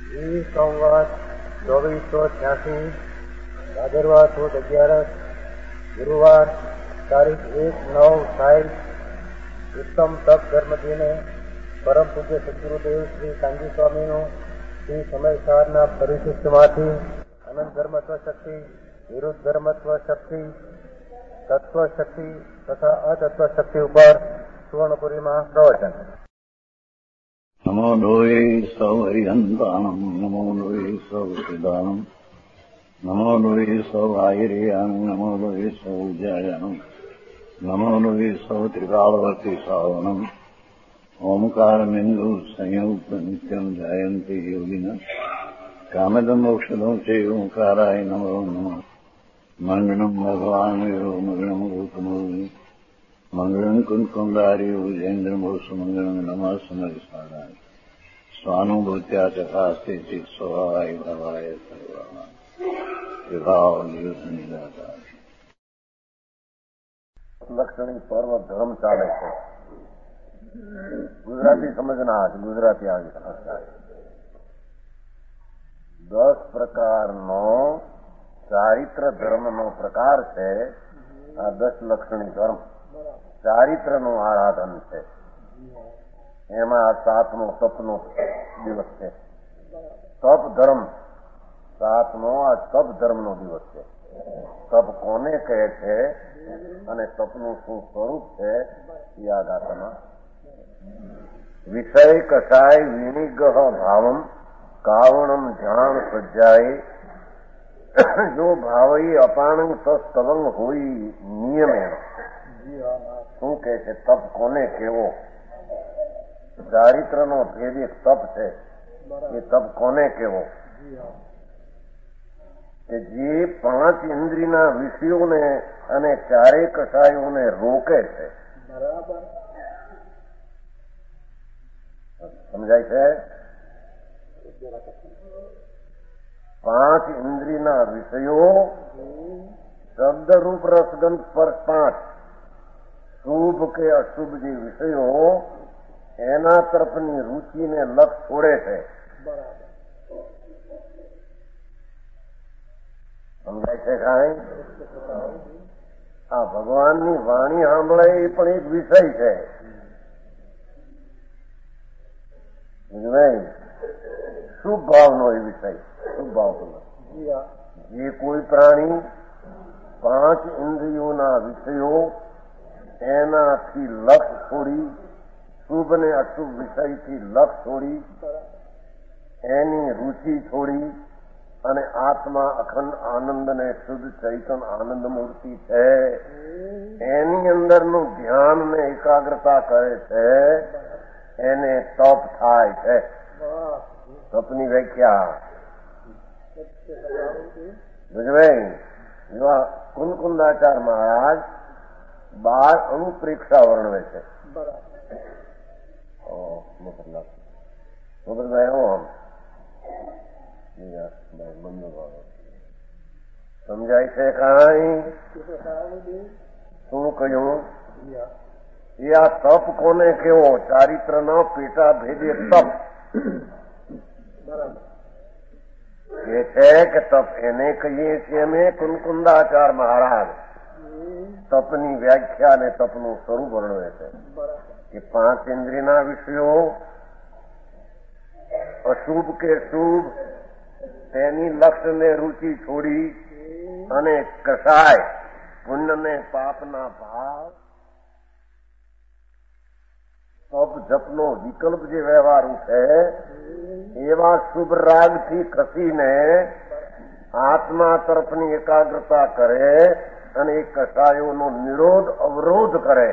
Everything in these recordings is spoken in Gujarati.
સંવત 2486 ભાદરવા સુદ 11 ગુરુવાર તારીખ 1/9/60 ઉત્તમ તપ ધર્મદિને પરમ પૂજ્ય સદગુરુદેવ શ્રી કાંજી સ્વામીનું શ્રી સમયસારના પરિશિષ્ટમાંથી અનંત ધર્મત્વ શક્તિ, વિરુદ્ધ ધર્મત્વ શક્તિ, તત્વ શક્તિ તથા અતત્વ શક્તિ ઉપર સુવર્ણપુરીમાં પ્રવચન. નમો લોહે સૌ હરિહંતાણમ, નમો લોહે સૌ સિદાનમ, નમો લોહે સૌ આયર્યાણમ, નમો લોહે સૌ જયાણમ, નમો લોહે સૌ ત્રિકાળવર્તી સાવણમ. ઓમકારમિંદુ સંયુક્ત નિત્યમ જાયંતિ યોગિના કામદમ મોક્ષદમ છે ઓંકારાય નમો નમઃ. મંગળમ ભગવાન વીરો મંગળમ રૂપમોહિ મંગળમ કુંકુંદારી ઉજેન્દ્રમોષ મંગળમ નમઃ સમરિસાણાય સ્વાનુભૂત્યા ચકાસ્તે ચિત સ્વભાવાય ભવાય સર્વાના વિભાવ નિદાતા. લક્ષણી પર્વ ધર્મ ચાલે છે. ગુજરાતી સમજના ગુજરાતી આવી સમજતા 10 પ્રકારનો ચારિત્ર ધર્મનો પ્રકાર છે. આ 10 લક્ષણી ધર્મ ચારિત્રનું આરાધન છે. એમાં 7મો તપનો દિવસ છે. તપ ધર્મ 7મો આ તપ ધર્મનો દિવસ છે. તપ કોને કહે છે અને તપનું શું સ્વરૂપ છે એ આ ગાથામાં. વિષય કષાય વિનિગહ ભાવમ કાવણમ જાણ સજ્જાય જો ભાવઈ અપાણંગ તસ્તવંગ હોય નિયમેણ. શું કે છે તપ કોને કેવો? ચારિત્રનો ભેદ એક તપ છે. એ તપ કોને કેવો? કે જે 5 ઇન્દ્રિયના વિષયોને અને 4 કષાયોને રોકે છે. સમજાય છે? 5 ઇન્દ્રિયના વિષયો શબ્દરૂપ રસગંધ સ્પર્શ 5 શુભ કે અશુભ જે વિષયો એના તરફની રુચિને લક્ષ છોડે છે. સમજાય છે કાંઈ? આ ભગવાનની વાણી સાંભળે એ પણ એક વિષય છે. શુભ ભાવનો એ વિષય. શુભ ભાવનો જે કોઈ પ્રાણી 5 ઇન્દ્રિયોના વિષયો એનાથી લક્ષ છોડી, શુભ ને અશુભ વિષયથી લક્ષ છોડી, એની રુચિ છોડી અને આત્મા અખંડ આનંદ ને શુદ્ધ ચૈતન આનંદ મૂર્તિ છે એની અંદરનું ધ્યાન ને એકાગ્રતા કરે છે એને તપ થાય છે. તપની વ્યાખ્યા ભજવાઈ એવા કુંદકુંદાચાર્ય મહારાજ 12 અનુપ્રેક્ષા વર્ણવે છે. સમજાય છે કાંઈ? શું કહ્યું? એ આ તપ કોને કેવો? ચારિત્ર નો પેટા ભેદે તપ એ છે કે તપ એને કહીએ છીએ અમે કુંદકુંદાચાર્ય મહારાજ તપની વ્યાખ્યા અને તપનું સ્વરૂપ વર્ણવે છે કે 5 ઇન્દ્રિયના વિષયો અશુભ કે શુભ તેની લક્ષ્ય ને રુચિ છોડી અને કસાય પુણ્ય ને પાપના ભાવ તપ જપનો વિકલ્પ જે વ્યવહારું છે એવા શુભ રાગથી ખસીને આત્મા તરફની એકાગ્રતા કરે અને એ કસાયોનો નિરોધ અવરોધ કરે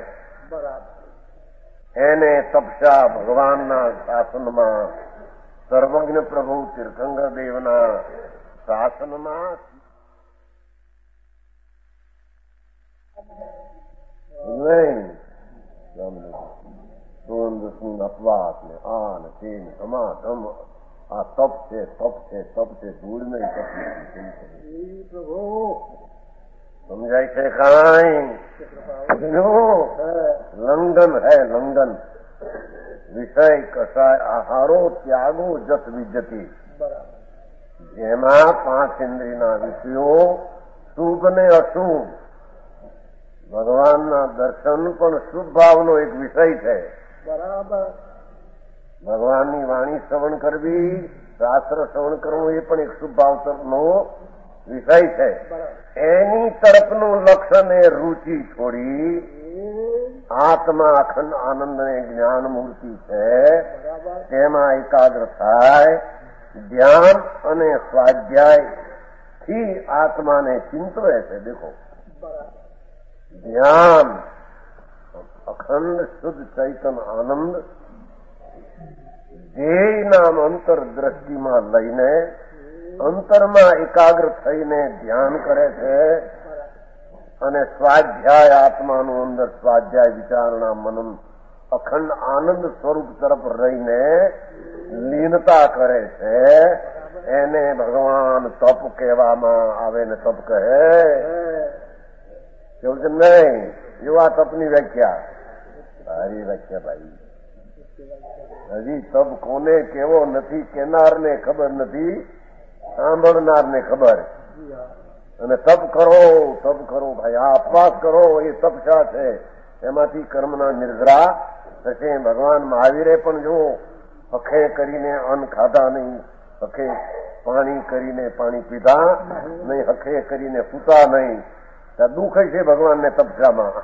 એને તપસ્યા ભગવાનના શાસનમાં સર્વજ્ઞ પ્રભુ તીર્થંકર દેવના શાસનમાં અપવાસ ને આ ને તે ને ધમાધમ આ તપ છે. તપ છે, તપ છે, ધૂળ નહીં તપ નથી. સમજાય છે કાંઈ? લંઘન હૈ લંઘન. વિષય કસાય આહારો ત્યાગો જત વિજતી. જેમાં 5 ઇન્દ્રિયના વિષયો શુભ ને અશુભ, ભગવાનના દર્શન પણ શુભ ભાવનો એક વિષય છે. બરાબર. ભગવાનની વાણી શ્રવણ કરવી, શાસ્ત્ર શ્રવણ કરવું એ પણ એક શુભ ભાવનો વિષય છે. એની તરફનું લક્ષણ એ રુચિ છોડી આત્મા અખંડ આનંદ ને જ્ઞાન મૂર્તિ છે તેમાં એકાગ્ર થાય, ધ્યાન અને સ્વાધ્યાય થી આત્માને ચિંતવે છે. દેખો, ધ્યાન અખંડ શુદ્ધ ચૈતન આનંદ ધ્યેય નામ અંતર દ્રષ્ટિમાં લઈને અંતરમાં એકાગ્ર થઈને ધ્યાન કરે છે અને સ્વાધ્યાય આત્માનું અંદર સ્વાધ્યાય વિચારણા મનન અખંડ આનંદ સ્વરૂપ તરફ રહીને લીનતા કરે છે. એને ભગવાન તપ કહેવામાં આવે ને તપ કહે. કેવું છે નહીં? એવા તપની વ્યાખ્યા, સારી વ્યાખ્યા ભાઈ. હજી તપ કોને કેવો નથી, કેનારને ખબર નથી, સાંભળનારને ખબર. અને તપ કરો ભાઈ, આ અપવાસ કરો એ તપશા છે. એમાંથી કર્મના નિર્જરા થશે. ભગવાન મહાવીરે પણ જો હખે કરીને અન્ન ખાધા નહીં, હખે પાણી કરીને પાણી પીધા નહીં, હખે કરીને સૂતા નહીં, ત્યાં દુઃખ છે ભગવાનને તપશામાં.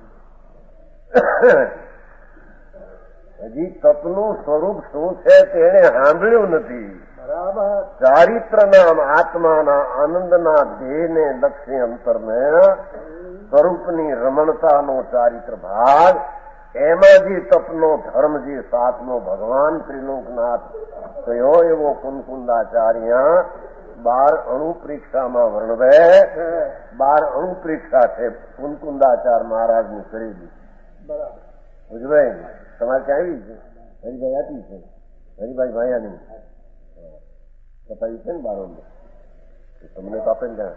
હજી તપનું સ્વરૂપ શું છે તેને સાંભળ્યું નથી. ચારિત્ર નામ આત્માના આનંદના ધ્યેયને લક્ષ્ય અંતરને સ્વરૂપની રમણતાનો ચારિત્ર ભાગ, એમાં જે તપનો ધર્મ જે સાતમો ભગવાન ત્રિલોકનાથ કયો એવો કુનકુંદાચાર્ય 12 અણુ પરીક્ષામાં વર્ણવે. 12 અણુ પરીક્ષા છે કુનકુંદાચાર મહારાજની કરેલી. બરાબર. તમારે ક્યાં આવી છે? હરિભાઈ આપી છે, હરિભાઈ ભાયાની કપાઈ છે ને 12 તમને તો આપે ને ક્યાં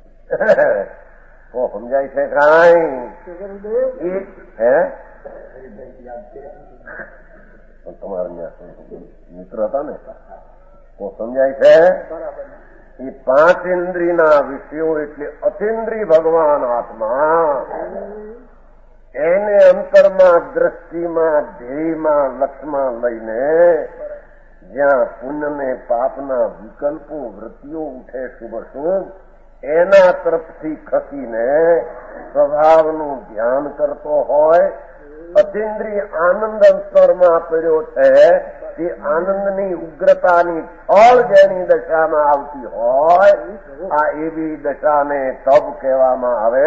સમજાય છે કાંઈ? હે તમારે મિત્ર હતા ને તો સમજાય છે. એ 5 ઇન્દ્રિયના વિષયો એટલે અતિન્દ્રિય ભગવાન આત્મા, એને અંતરમાં દ્રષ્ટિમાં ધ્યેયમાં લક્ષમાં લઈને જ્યાં પુણ્ય ને પાપના વિકલ્પો વૃત્તિઓ ઉઠે શુભ શુભ, એના તરફથી ખસીને સ્વભાવનું ધ્યાન કરતો હોય. અતિન્દ્રિય આનંદ અંતરમાં પડ્યો છે તે આનંદની ઉગ્રતાની ફળ જેની દશામાં આવતી હોય, આ એવી દશાને તપ કહેવામાં આવે.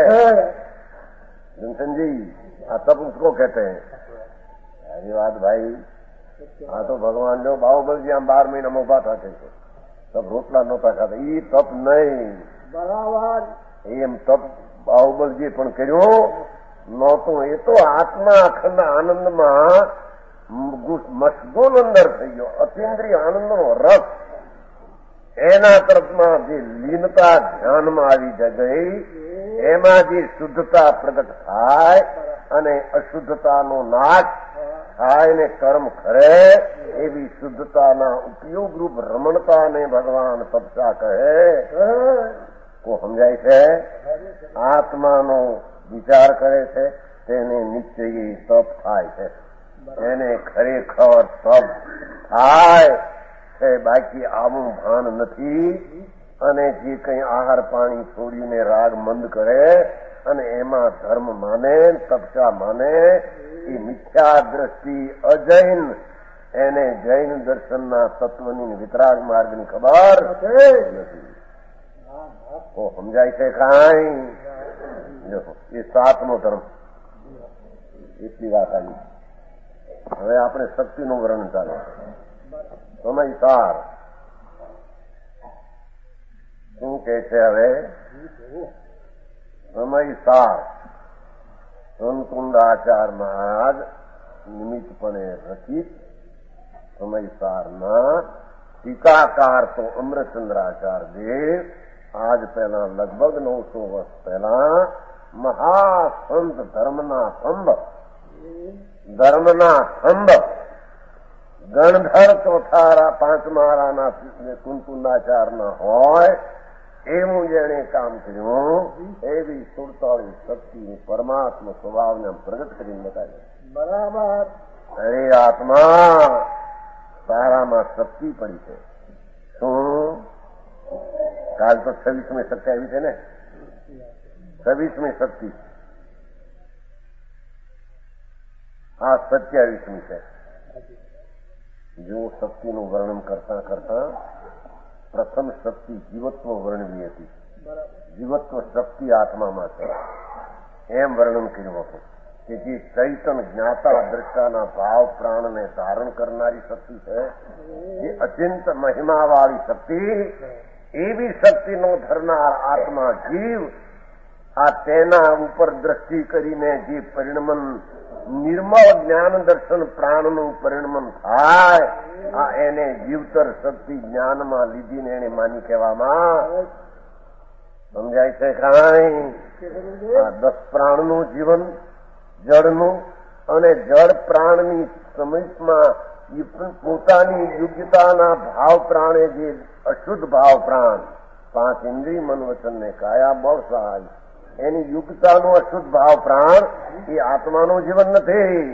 जनसनजी, આ તપ उसको कहते हैं. સારી વાત ભાઈ. આ તો ભગવાન જો બાહુબલજી આમ 12 મહિનામાં ઉભા થશે તપ રોટલા નહોતા ખાતા, ઈ તપ નહીં. બરાબર. એમ તપ બાહુબલજી પણ કર્યું નહોતું. એ તો આત્મા અખંડ આનંદમાં મશગુલ અંદર થઈ ગયો. અતિન્દ્રિય આનંદનો રસ એના તરફમાં જે લીનતા ધ્યાનમાં આવી ગઈ, એમાં જે શુદ્ધતા પ્રગટ થાય અને અશુદ્ધતાનો નાશ થાય ને કર્મ કરે, એવી શુદ્ધતાના ઉપયોગ રૂપ રમણતાને ભગવાન તપસા કહે. કો સમજાય છે? આત્માનો વિચાર કરે છે તેને નિશ્ચય તપ થાય છે, એને ખરેખર તપ થાય છે. બાકી આવું ભાન નથી. અને જે કંઈ આહાર પાણી છોડીને રાગ મંદ કરે અને એમાં ધર્મ માને, તપસા માને, એ મિથ્યા દ્રષ્ટિ અજૈન, એને જૈન દર્શનના તત્વની વિતરાગ માર્ગની ખબર નથી. સમજાય છે કાંઈ? એ 7મો ધર્મ. એટલી વાત આવી. હવે આપણે શક્તિનું વર્ણન ચાલે. સમય સાર શું કે છે? હવે સમય સાર કુનકુંદાચાર મહારાજ નિમિત્તપણે રચિત સમય સારના ટીકાકાર તો અમરચંદ્રાચાર દેવ આજ પહેલા લગભગ 900 વર્ષ પહેલા મહાસંત ધર્મના સ્તંભ ગણધર ચોથા પાંચમા આરાના કુંકુંદાચારના હોય એવું જેણે કામ કર્યું એવી 47 શક્તિ પરમાત્મા સ્વભાવને પ્રગટ કરીને બતાવી. બરાબર. અરે આત્મા તારામાં શક્તિ પડી છે. શું કાલ તો 26મી શક્તિ આવી છે ને? 26મી શક્તિ, આ 27મી છે. જો શક્તિનું વર્ણન કરતા કરતા પ્રથમ શક્તિ જીવત્વ વર્ણવી હતી. જીવત્વ શક્તિ આત્મામાં છે એમ વર્ણન કર્યું હતું કે જે ચૈતન જ્ઞાતા દ્રષ્ટાના ભાવ પ્રાણને ધારણ કરનારી શક્તિ છે, જે અચિંત મહિમાવાળી શક્તિ, એવી શક્તિનો ધરનાર આત્મા જીવ આ તેના ઉપર દ્રષ્ટિ કરીને જે પરિણમન નિર્મળ જ્ઞાન દર્શન પ્રાણનું પરિણમન થાય, આ એને જીવતર શક્તિ જ્ઞાનમાં લીધીને એને માની કહેવામાં. સમજાય છે કાંઈ? આ 10 પ્રાણનું જીવન જળનું અને જળ પ્રાણની સમિતમાં પોતાની યોગ્યતાના ભાવ પ્રાણે જે અશુદ્ધ ભાવ પ્રાણ 5 ઇન્દ્રિય મન વચન ને કાયા બળ સહાય એની યુક્તાનું અશુદ્ધ ભાવ પ્રાણ એ આત્માનું જીવન નથી.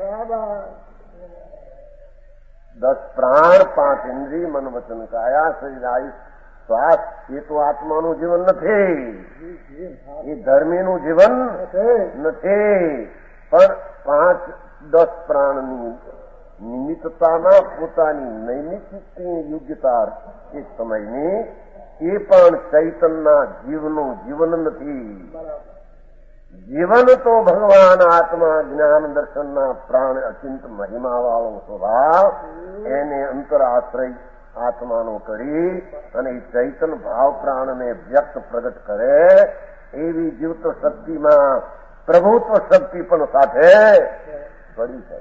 10 પ્રાણ 5 ઇન્દ્રિય મન વચન કાયા શરીર આયુષ શ્વાસ એ તો આત્માનું જીવન નથી, એ ધર્મીનું જીવન નથી. પણ 5-10 પ્રાણની નિમિત્તતાના પોતાની નૈમિત્તિકની યોગ્યતા એક સમયની એ પણ ચૈતનના જીવનું જીવન નથી. જીવન તો ભગવાન આત્મા જ્ઞાન દર્શનના પ્રાણ અચિંત મહિમાવાળો સ્વભાવ એને અંતર આશ્રય આત્માનો કરી અને એ ચૈતન ભાવ પ્રાણને વ્યક્ત પ્રગટ કરે એવી જીવત શક્તિમાં પ્રભુત્વ શક્તિ પણ સાથે પડી છે.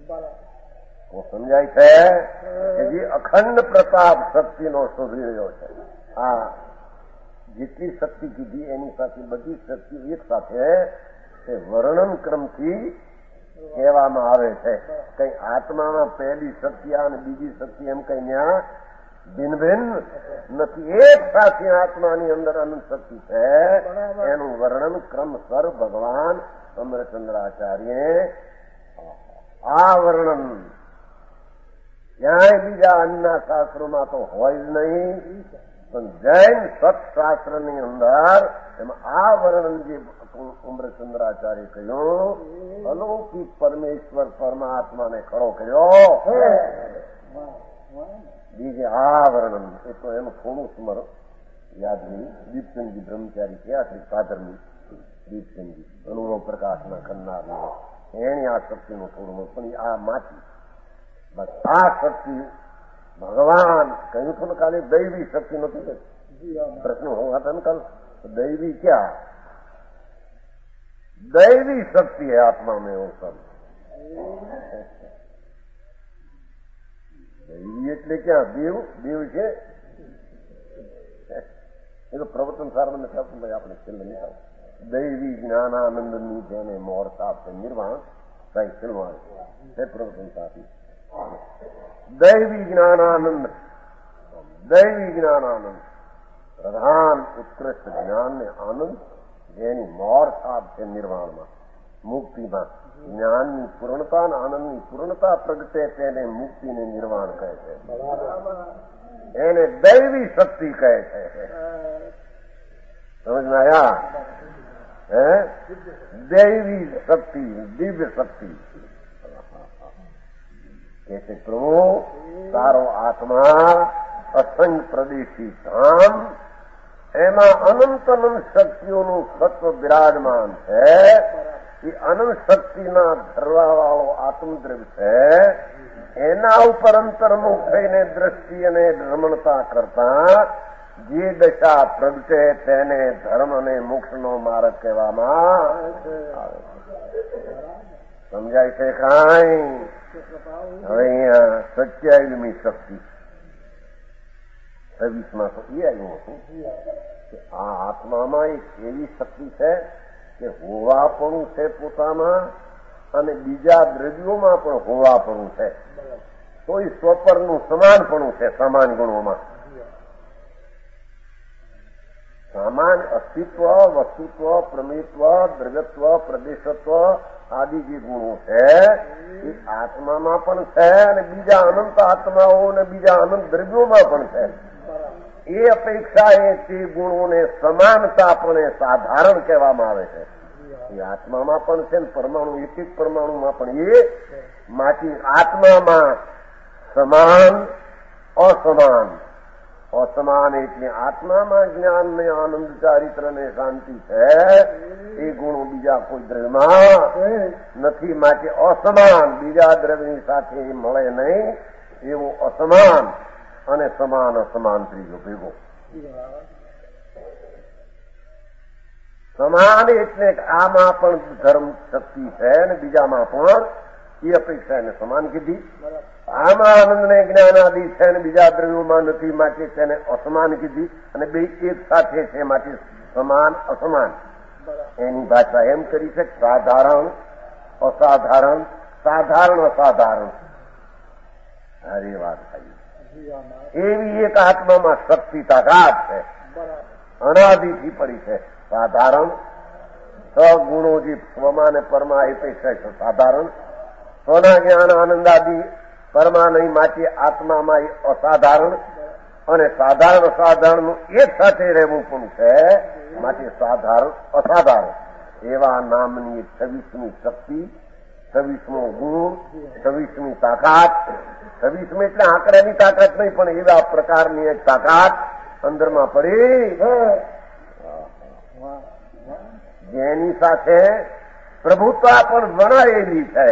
સમજાય છે કે જે અખંડ પ્રતાપ શક્તિનો શોધી રહ્યો છે. આ જેટલી શક્તિ કીધી એની સાથે બધી શક્તિ એક સાથે તે વર્ણન ક્રમથી કહેવામાં આવે છે. કઈ આત્મામાં પહેલી શક્તિ અને બીજી શક્તિ એમ કઈ ત્યાં ભિન્ન ભિન્ન નથી. એક સાથે આત્માની અંદર અનંત શક્તિ છે. એનું વર્ણન ક્રમસર ભગવાન અમરચંદ્રાચાર્ય આ વર્ણન ક્યાંય બીજા અન્યના શાસ્ત્રોમાં તો હોય જ નહીં, પણ જૈન સત્શાસ્ત્રની અંદર એમાં આ વર્ણન જે અમરચંદ્રાચાર્ય કહ્યું, અલૌકિક પરમેશ્વર પરમાત્માને ખડો કર્યો. બીજે આ વર્ણન એ તો એનું થોડું સ્મર યાદ નહીં. દીપચંદજી બ્રહ્મચારી થયા શ્રી સાધર્મી દીપચંદજી અનુભવ પ્રકાશના કરનાર એની આ શક્તિનું થોડું પણ આ માથી બસ આ શક્તિ ભગવાન કહ્યું હતું ને કાલે દૈવી શક્તિ નથી. પ્રશ્ન હોવા હતા ને કાલ દૈવી ક્યાં? દૈવી શક્તિ है आत्मा में वो सब. દૈવી એટલે ક્યાં? દેવ દેવ છે એ તો પ્રવચન સાર નથી આપતું ભાઈ, આપણે છેલ્લે નહીં આવ. દૈવી જ્ઞાનાનંદની જેને મોરતા આપે નિર્વાણ કઈ છેલ્લું છે પ્રવચન સાથી. દૈવી જ્ઞાનાનંદ, દૈવી જ્ઞાનાનંદ પ્રધાન ઉત્કૃષ્ટ જ્ઞાનને આનંદ જેની મોર સાપ છે નિર્વાણમાં મુક્તિમાં જ્ઞાનની પૂર્ણતા અને આનંદની પૂર્ણતા પ્રગટે તેને મુક્તિને નિર્વાણ કહે છે. એને દૈવી શક્તિ કહે છે. સમજમાં આવ્યા? દૈવી શક્તિ, દિવ્ય શક્તિ કે છે પ્રભુ તારો આત્મા અસંગ પ્રદેશી ધામ, એમાં અનંત અનંત શક્તિઓનું સત્વ બિરાજમાન છે. એ અનંત શક્તિના ધરવા વાળો આત્મદ્રવ્ય છે. એના ઉપર અંતર્મુખ થઈને દ્રષ્ટિ અને રમણતા કરતા જે દશા પ્રગટે તેને ધર્મ અને મોક્ષનો માર્ગ કહેવામાં આવે. સમજાય છે કાંઈ? હવે અહીંયા 27મી શક્તિ 26માં તો એ આવ્યું હતું કે આ આત્મામાં એક એવી શક્તિ છે કે હોવાપણું છે પોતામાં અને બીજા દ્રવ્યોમાં પણ હોવાપણું છે. તો એ સ્વપરનું સમાનપણું છે સમાન ગુણોમાં. સામાન અસ્તિત્વ, વસ્તુત્વ, પ્રમેયત્વ, દ્રવ્યત્વ, પ્રદેશત્વ આદિ જે ગુણો છે એ આત્મામાં પણ છે અને બીજા અનંત આત્માઓ અને બીજા અનંત દ્રવ્યોમાં પણ છે. એ અપેક્ષા એ તે ગુણોને સમાનતાપણે સાધારણ કહેવામાં આવે છે. એ આત્મામાં પણ છે ને પરમાણુ એક એક પરમાણુમાં પણ એ માંથી આત્મામાં સમાન અસમાન. અસમાન એટલે આત્મામાં જ્ઞાન ને આનંદ ચારિત્ર ને શાંતિ છે એ ગુણો બીજા કોઈ દ્રવ્યમાં નથી. માટે અસમાન બીજા દ્રવ્યની સાથે મળે નહીં એવું અસમાન અને સમાન અસમાન ત્રીજો ભેગો. સમાન એટલે આમાં પણ ધર્મ શક્તિ છે અને બીજામાં પણ એ અપેક્ષા એને સમાન કીધી. આમાં આનંદ ને જ્ઞાન આદિ છે અને બીજા દ્રવ્યોમાં નથી માટે તેને અસમાન કીધી. અને બે એક સાથે છે માટે સમાન અસમાન. એની ભાષા એમ કરી છે સાધારણ અસાધારણ, સાધારણ અસાધારણ. અરે વાત થઈ. એવી એક આત્મામાં શક્તિ તાકાત છે અનાદિથી પડી છે. સાધારણ સગુણો જે સ્વમાં ને પરમાં અપેક્ષા છે સાધારણ. સ્વના જ્ઞાન આનંદ આદિ પરમાં નહીં માટે આત્મામાં અસાધારણ અને સાધારણ અસાધારણનું એક સાથે રહેવું પણ છે માટે સાધારણ અસાધારણ. એવા નામની 26મી શક્તિ, 26મો ગુણ, 26મી તાકાત. 26મી એટલે આંકડાની તાકાત નહીં પણ એવા પ્રકારની એક તાકાત અંદરમાં પડી જેની સાથે પ્રભુતા પણ વણાયેલી છે.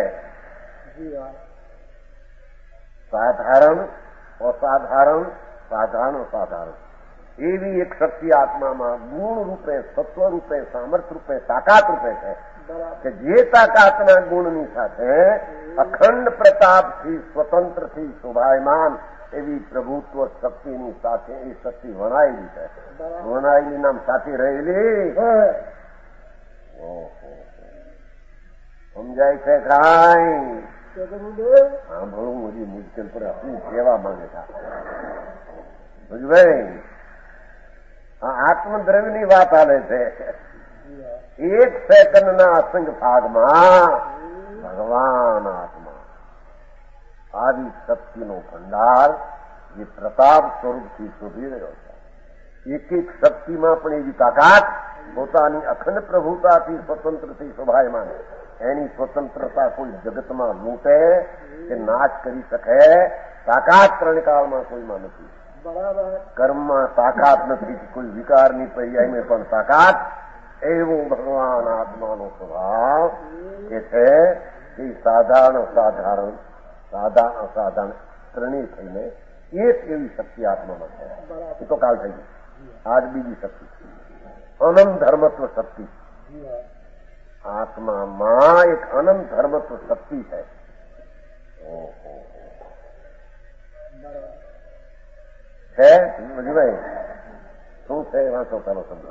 સાધારણ અસાધારણ, સાધારણ અસાધારણ એવી એક શક્તિ આત્મામાં ગુણ રૂપે, સત્વ રૂપે, સામર્થ્ય રૂપે, તાકાત રૂપે છે કે જે તાકાતના ગુણની સાથે અખંડ પ્રતાપથી સ્વતંત્રથી શોભાયમાન એવી પ્રભુત્વ શક્તિની સાથે એ શક્તિ વણાયેલી છે. વણાયેલી નામ સાથે રહેલી. સમજાય છે કાંઈ? સાંભળવું હજી મુશ્કેલ પર શું કહેવા માંગે છે ભાઈ? આ આત્મદ્રવ્યની વાત હાલે છે. એક સેકન્ડના અસંગ ભાગમાં ભગવાન આત્મા આવી શક્તિનો ભંડાર જે પ્રતાપ સ્વરૂપથી શોધી રહ્યો છે. એક એક શક્તિમાં પણ એવી તાકાત પોતાની અખંડ પ્રભુતાથી સ્વતંત્રથી શોભાયમાન. એની સ્વતંત્રતા કોઈ જગતમાં લૂંટે કે નાશ કરી શકે તાકાત ત્રણ કાળમાં કોઈમાં નથી. કર્મમાં તાકાત નથી, કોઈ વિકારની પર્યાયમાં પણ તાકાત. એવું ભગવાન આત્માનો સ્વભાવ કે છે એ સાધારણ અસાધારણ, સાધારણ અસાધારણ ત્રણેય થઈને એક એવી શક્તિ આત્મામાં છે. એ તો કાલ થઈ ગઈ. આજ બીજી શક્તિ અનંત ધર્મત્વ શક્તિ. આત્મામાં એક અનંત ધર્મત્વ શક્તિ છે. છે મજીભાઈ શું છે? વાંચો પેલો શબ્દ.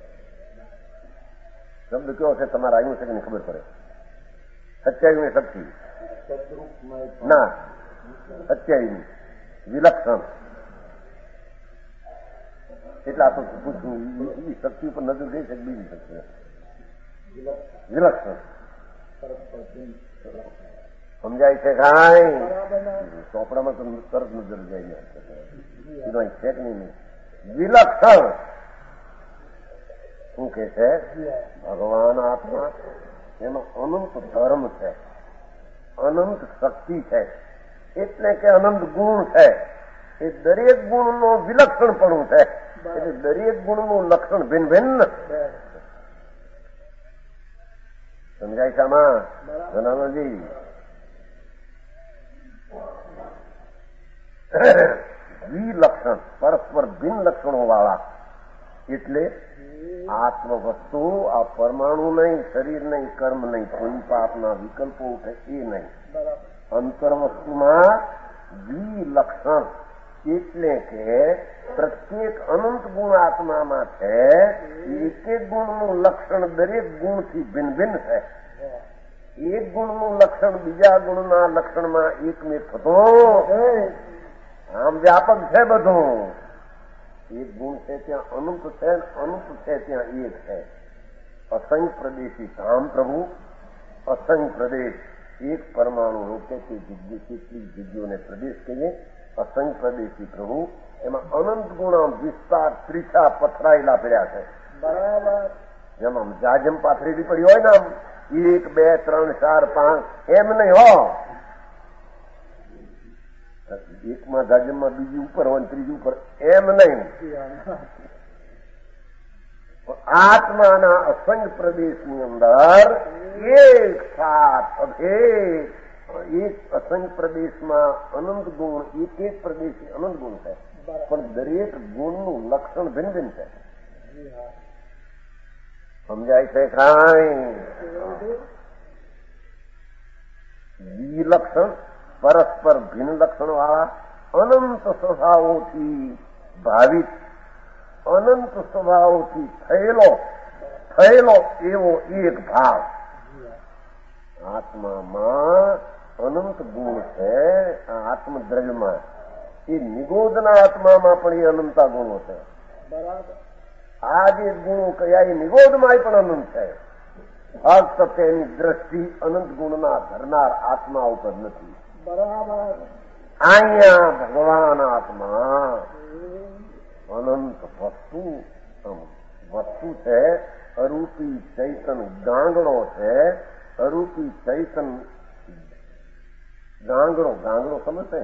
શબ્દ કયો છે તમારે આવ્યું છે કે નહીં ખબર પડે? 27મી શક્તિ ના 27મી વિલક્ષણ. એટલે આ તો પૂછવું એ શક્તિ ઉપર નજર ગઈ છે બીજી શક્તિ વિલક્ષણ. સમજાય છે કાંઈ? ચોપડામાં તો તરત નજર જાય છે કે નહીં? વિલક્ષણ શું કે છે? ભગવાન આત્મા એમાં અનંત ધર્મ છે, અનંત શક્તિ છે, એટલે કે અનંત ગુણ છે. એ દરેક ગુણનો વિલક્ષણપણું છે. એટલે દરેક ગુણનું લક્ષણ ભિન્ન ભિન્ન. સમજાય છે આમાં જનાવજી? વિલક્ષણ પરસ્પર ભિન્ન લક્ષણો વાળા. એટલે આત્મ વસ્તુ આ પરમાણુ નહીં, શરીર નહીં, કર્મ નહીં, કોઈ પાપના વિકલ્પો ઉઠે એ નહીં. અંતર વસ્તુમાં વિલક્ષણ એટલે કે પ્રત્યેક અનંત ગુણ આત્મામાં છે. એક એક ગુણનું લક્ષણ દરેક ગુણથી ભિન્ન ભિન્ન છે. એક ગુણનું લક્ષણ બીજા ગુણના લક્ષણમાં એકમેક થતો આમ વ્યાપક છે બધું. એક ગુણ છે ત્યાં અનંત છે, અનંત છે ત્યાં એક છે. અસંખ્ય પ્રદેશી ધામ પ્રભુ, અસંખ્ય પ્રદેશ એક પરમાણુ રૂપે તે કેટલી જગ્યાઓને પ્રદેશ કહીએ. અસંખ્ય પ્રદેશી પ્રભુ એમાં અનંત ગુણ વિસ્તાર ત્રીછા પથરાયેલા પડ્યા છે. બરાબર. જેમ આમ જાજમ પાથરેલી પડી હોય ને આમ 1, 2, 3, 4, 5 એમ નહીં હો. એકમાં જાજમમાં બીજી ઉપર હોય ત્રીજી ઉપર એમ નહીં. આત્માના અસંખ્ય પ્રદેશની અંદર એક સાથ અભેદ, એક અસંખ્ય પ્રદેશમાં અનંત ગુણ, એક પ્રદેશી અનંત ગુણ છે, પણ દરેક ગુણનું લક્ષણ ભિન્ન ભિન્ન છે. સમજાય છે કાંઈ? વિલક્ષણ પરસ્પર ભિન્ન લક્ષણો વાળા અનંત સ્વભાવોથી ભાવિત, અનંત સ્વભાવોથી થયેલો એવો એક ભાવ. આત્મામાં અનંત ગુણ છે. આ આત્મદ્રવ્યમાં એ નિગોદના આત્મામાં પણ એ અનંતા ગુણો છે. બરાબર. આ જે ગુણો કયા એ નિગોદમાં પણ અનંત છે. ફક્ત તેની દ્રષ્ટિ અનંત ગુણના ધરનાર આત્મા ઉપર નથી. બરાબર. અહીંયા ભગવાન આત્મા અનંત વસ્તુ છે. અરૂપી ચૈતન ગાંગડો છે. અરૂપી ચૈતન ગાંગડો સમજે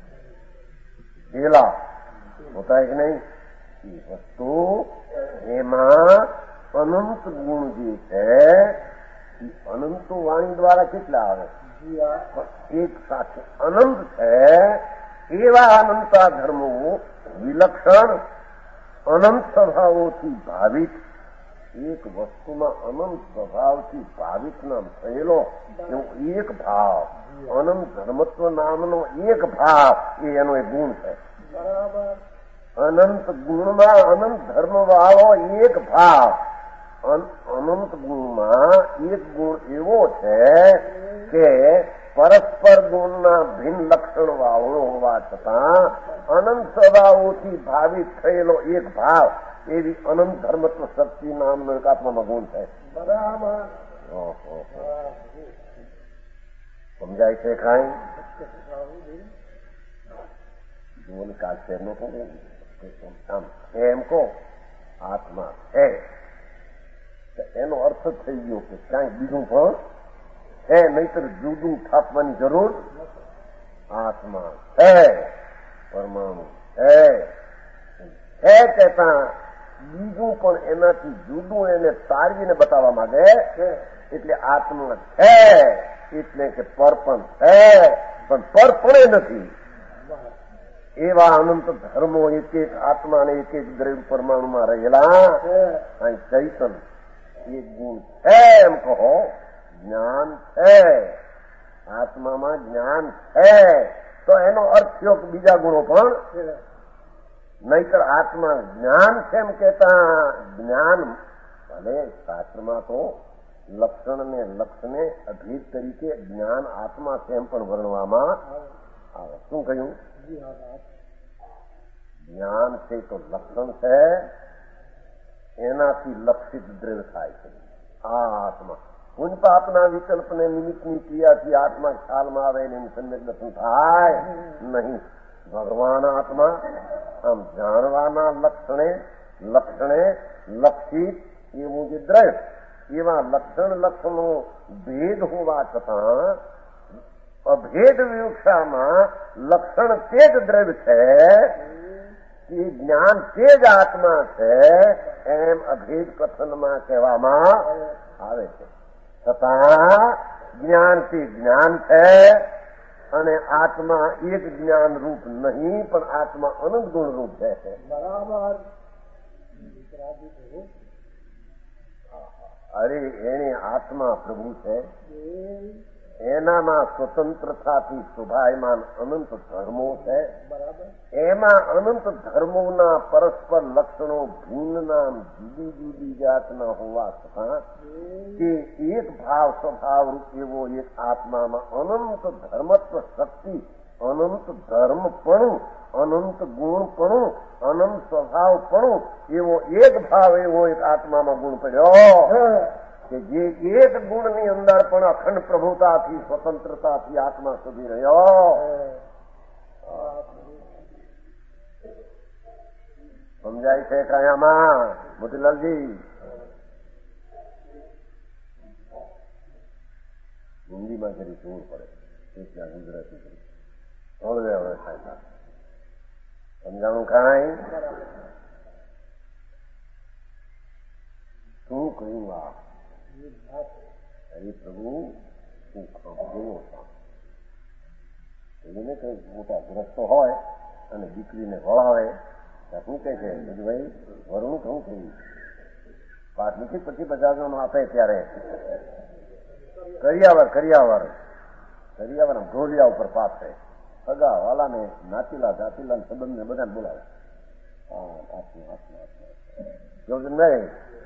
ઢેલા હોતા કે નહીં? એ વસ્તુ એમાં અનંત ગુણ જે છે એ અનંતો વાણી દ્વારા કેટલા આવે? એક સાથે અનંત છે. એવા અનંતા ધર્મો વિલક્ષણ અનંત સ્વભાવોથી ભાવિત, એક વસ્તુમાં અનંત સ્વભાવથી ભાવિત નામ થયેલો એવો એક ભાવ, અનંત ધર્મત્વ નામનો એક ભાવ, એ એનો એક ગુણ છે. બરાબર. અનંત ગુણમાં અનંત ધર્મ વાળો એક ભાવ, અનંત ગુણમાં એક ગુણ એવો છે કે પરસ્પર ગુણના ભિન્ન લક્ષણ વાળો હોવા છતાં અનંત સ્વભાવોથી ભાવિત થયેલો એક ભાવ, એવી અનંત ધર્મત્વ શક્તિ નામનો એક આત્મામાં ગુણ છે. બરાબર. સમજાય છે કાંઈ? જુઓ કાલ શેરનો આમ એમ કહો આત્મા છે, એનો અર્થ થઈ ગયો કે ક્યાંક બીજું પણ છે, નહીતર જુદું થાપવાની જરૂર. આત્મા છે, પરમાણુ છે કહેતા બીજું પણ એનાથી જુદું એને તારવીને બતાવવા માંગે એટલે આત્મા છે એટલે કે પર પણ છે, પણ પર પણ નથી. એવા અનંત ધર્મો એક એક આત્મા અને એક એક દ્રવ્ય પરમાણુમાં રહેલા અહીં ચૈતન એક ગુણ છે. એમ કહો જ્ઞાન છે, આત્મામાં જ્ઞાન છે, તો એનો અર્થ થયો કે બીજા ગુણો પણ નહીતર આત્મા જ્ઞાન છે એમ કહેતા જ્ઞાન ભલે શાસ્ત્રમાં તો લક્ષણ ને લક્ષને અભેદ તરીકે જ્ઞાન આત્મા છે એમ પણ વર્ણવામાં આવે. શું કહ્યું? જ્ઞાન છે તો લક્ષણ છે, એનાથી લક્ષિત દ્રવ્ય થાય છે. આ આત્મા પુંજ પાપના વિકલ્પને નિમિત્તની ક્રિયાથી આત્મા ખ્યાલમાં આવે એની સમ્યક દર્શન થાય નહીં. ભગવાન આત્મા આમ જાણવાના લક્ષણે લક્ષિત એવું જે દ્રવ્ય, એવા લક્ષણો ભેદ હોવા છતાં અભેદ વિવક્ષામાં લક્ષણ તે જ દ્રવ્ય છે, એ જ્ઞાન તે જ આત્મા છે એમ અભેદ કથનમાં કહેવામાં આવે છે. છતાં જ્ઞાનથી જ્ઞાન છે અને આત્મા એક જ્ઞાન રૂપ નહીં, પણ આત્મા અનંત ગુણ રૂપ છે. બરાબર. અરે એને આત્મા પ્રભુ છે. એનામાં સ્વતંત્રતાથી શોભાયમાન અનંત ધર્મો છે. બરાબર. એમાં અનંત ધર્મોના પરસ્પર લક્ષણો ભિન્નના જુદી જુદી જાતના હોવા છતાં તે એક ભાવ સ્વભાવ રૂપ એવો એક આત્મામાં અનંત ધર્મત્વ શક્તિ, અનંત ધર્મપણું, અનંત ગુણપણું, અનંત સ્વભાવપણું એવો એક ભાવ એવો એક આત્મામાં ગુણ પડ્યો કે જે એક ગુણની અંદર પણ અખંડ પ્રભુતાથી સ્વતંત્રતાથી આત્મા સુધી રહ્યો. સમજાય છે કયામાં મોતીલાલજી? હિન્દીમાં કરી જોર પડે ત્યાં ગુજરાતી કરી હવે સાહેબ સમજાણું કાંઈ? શું કહ્યું? આ અરે પ્રભુ શું ખબર એને કઈ મોટા ગ્રસ્તો હોય અને દીકરીને વળાવે શું કે છે ભાઈ વરણું શું થયું? પાઠ નથી 25,000 આપે ત્યારે કરિયાવર ઢોલિયા ઉપર પાસ છે. સગા વાલાને નાતીલા જાતીલા સંબંધને બધાને બોલાવે. નહીં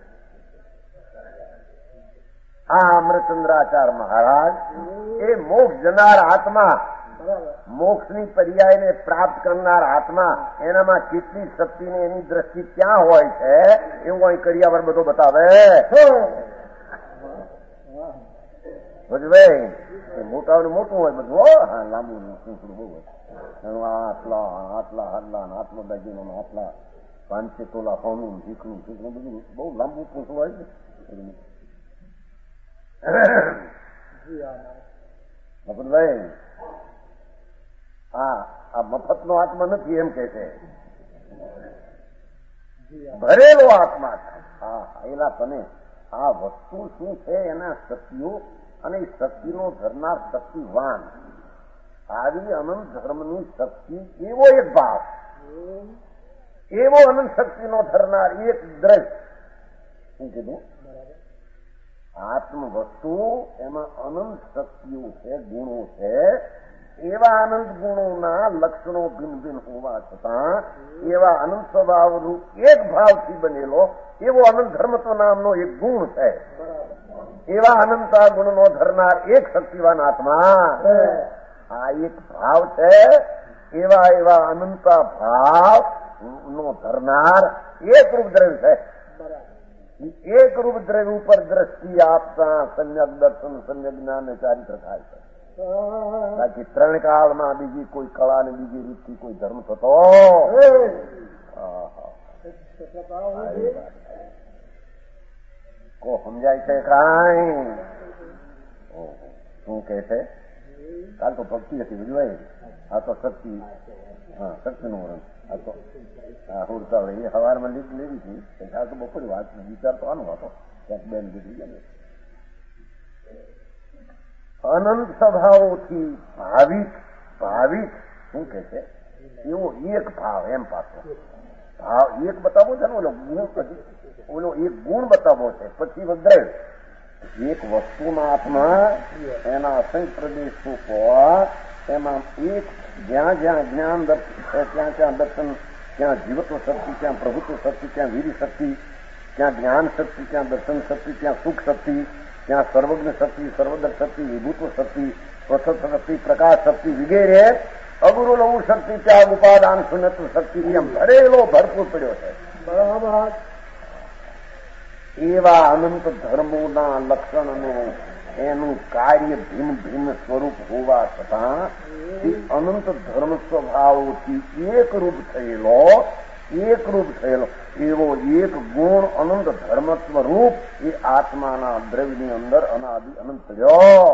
આ અમૃતચંદ્રાચાર મહારાજ એ મોક્ષ જનાર આત્મા, મોક્ષની પર્યાયને પ્રાપ્ત કરનાર આત્મા, એનામાં કેટલી શક્તિ ને એની દ્રષ્ટિ ક્યાં હોય છે એવું અહીં કરિયાવર બધો બતાવે. ભાઈ મોટા મોટું હોય બધું, હા લાંબુ થોડું બહુ હોય. આટલા આટલો દાગીનો આટલા 500 તોલા સોનું શીખનું બધું બહુ લાંબુ પૂછવું હોય છે. મફતભાઈ આ મફતનો આત્મા નથી એમ કે છે, ભરેલો આત્મા છે. હા એલા તને આ વસ્તુ શું છે એના શક્તિઓ અને એ શક્તિનો ધરનાર શક્તિવાન, આવી અનંત ધર્મની શક્તિ એવો એક ભાવ, એવો અનંત શક્તિનો ધરનાર એક દ્રશ્ય. શું કીધું? આત્મ વસ્તુ એમાં અનંત શક્તિઓ છે, ગુણો છે. એવા અનંત ગુણોના લક્ષણો ભિન્ન ભિન્ન હોવા છતાં એવા અનંત સ્વભાવ રૂપ એક ભાવથી બનેલો એવો અનંત ધર્મત્વ નામનો એક ગુણ છે. એવા અનંતા ગુણનો ધરનાર એક શક્તિવાન આત્મા, આ એક ભાવ છે. એવા અનંતા ભાવ નો ધરનાર એક રૂપ દ્રવ્ય છે. એક રૂપ દ્રવ્ય ઉપર દ્રષ્ટિ આપતા સમ્યક દર્શન, સમ્યક જ્ઞાન ને ચારિત્ર થાય છે. બાકી 3 કાળમાં બીજી કોઈ કળા ને બીજી રીતથી કોઈ ધર્મ થતો કો સમજાય છે કાંઈ? શું કે છે? કાલ તો ભક્તિ હતી બધું ભાઈ, આ તો શક્તિ. હા શક્તિનું વર્ણન. આ તો હુડતા એ સવારમાં લીક લેવી હતી. આ તો બપોરે વાત વિચાર તો આનો હતો ક્યાંક બેન દીધી ગમે. અનંત સ્વભાવોથી ભાવિક શું કે છે એવો એક ભાવ, એમ પાછો ભાવ એક બતાવો છે ને, ઓલો એક ગુણ બતાવો છે. પછી દ્રવ્ય એક વસ્તુના હાથમાં એના અસંખ્ય પ્રદેશો હોવા, એમાં એક જ્યાં જ્યાં જ્ઞાન ત્યાં દર્શન, ત્યાં જીવત્વ શક્તિ, ત્યાં પ્રભુત્વ શક્તિ, ત્યાં વીર શક્તિ, ત્યાં જ્ઞાન શક્તિ, ત્યાં દર્શન શક્તિ, ત્યાં સુખ શક્તિ, ત્યાં સર્વજ્ઞ શક્તિ, સર્વદર શક્તિ, વિભૂત્વ શક્તિ, સ્વતંત્ર શક્તિ, પ્રકાશ શક્તિ વગેરે અગુરુ લઘુ શક્તિ, ત્યાગ ઉપાદાન શૂન્યત્વ શક્તિ એમ ભરેલો ભરપૂર પડ્યો છે. બરાબર. એવા અનંત ધર્મોના લક્ષણનું એનું કાર્ય ભિન્ન ભિન્ન સ્વરૂપ હોવા છતાં અનંત ધર્મ સ્વભાવોથી એકરૂપ થયેલો એવો એક ગુણ અનંત ધર્મત્વ રૂપ એ આત્માના દ્રવ્યની અંદર અનાદિ અનંત પડ્યો.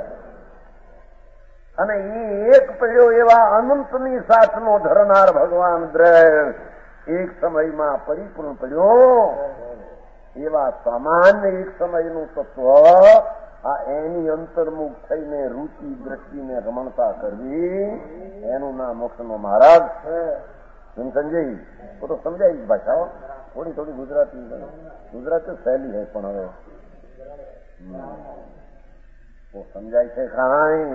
અને એ એક પડ્યો એવા અનંતની સાથનો ધરનાર ભગવાન દ્રવ્ય એક સમયમાં પરિપૂર્ણ પડ્યો. એવા સામાન્ય એક સમયનું તત્વ આ એની અંતર્મુખ થઈને રૂચિ દ્રષ્ટિને રમણતા કરવી, એનું નામ મોક્ષનો મહારાજ છે. સંજય તો સમજાય ભાષાઓ થોડી થોડી ગુજરાતી સહેલી છે પણ હવે वो समझाय છે કાંઈ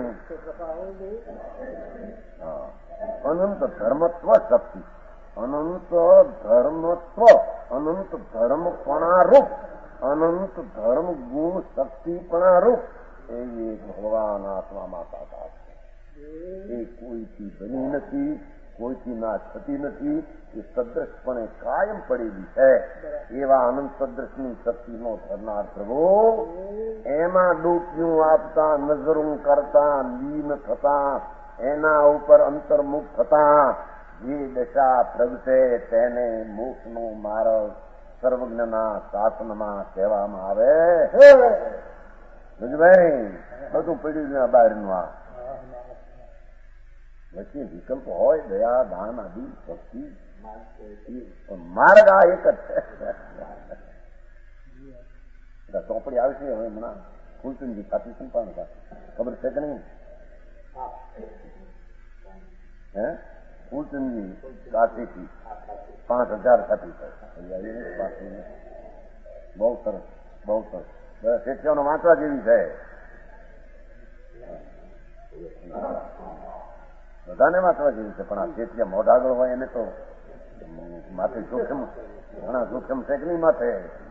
અનંત ધર્મત્વ શક્તિ, અનંત ધર્મત્વ, અનંત ધર્મપણારૂપ, અનંત ધર્મ ગુણ શક્તિપણારૂપ એવી એક ભગવાન આત્મામાં તાકાત છે. એ કોઈથી બની નથી, કોઈથી ના થતી નથી, એ સદ્રશપણે કાયમ પડેલી છે. એવા અનંત સદ્રશની શક્તિનો ધરનાર પ્રભુ એમાં ડૂબક્યું આપતા, નજરું કરતા, લીન થતા, એના ઉપર અંતર્મુખ થતા જે દશા પ્રગટે તેને મોક્ષનો માર્ગ સર્વજ્ઞના શાસનમાં કહેવામાં આવે. ભાઈ બધું પડ્યું બહારનું આ વચ્ચે વિકલ્પ હોય, દયા દાન આદિ ભક્તિ, માર્ગ આ એક જ છે. ચોપડી આવશે હવે હમણાં ફૂલચંદજી ખાતી સંપાદન ખબર છે કે નહીં? હે ફૂલચંદજી કાશીથી 5000 ખાતી છે. બહુ સરસ, બહુ સરસ. શેઠિયાનો વાંચવા જેવી છે. બધાને વાંચવા જેવી છે, પણ આ શેઠિયા મોઢાગળ હોય એને તો માથે જોખમ, ઘણા જોખમ છે કે નહીં માથે.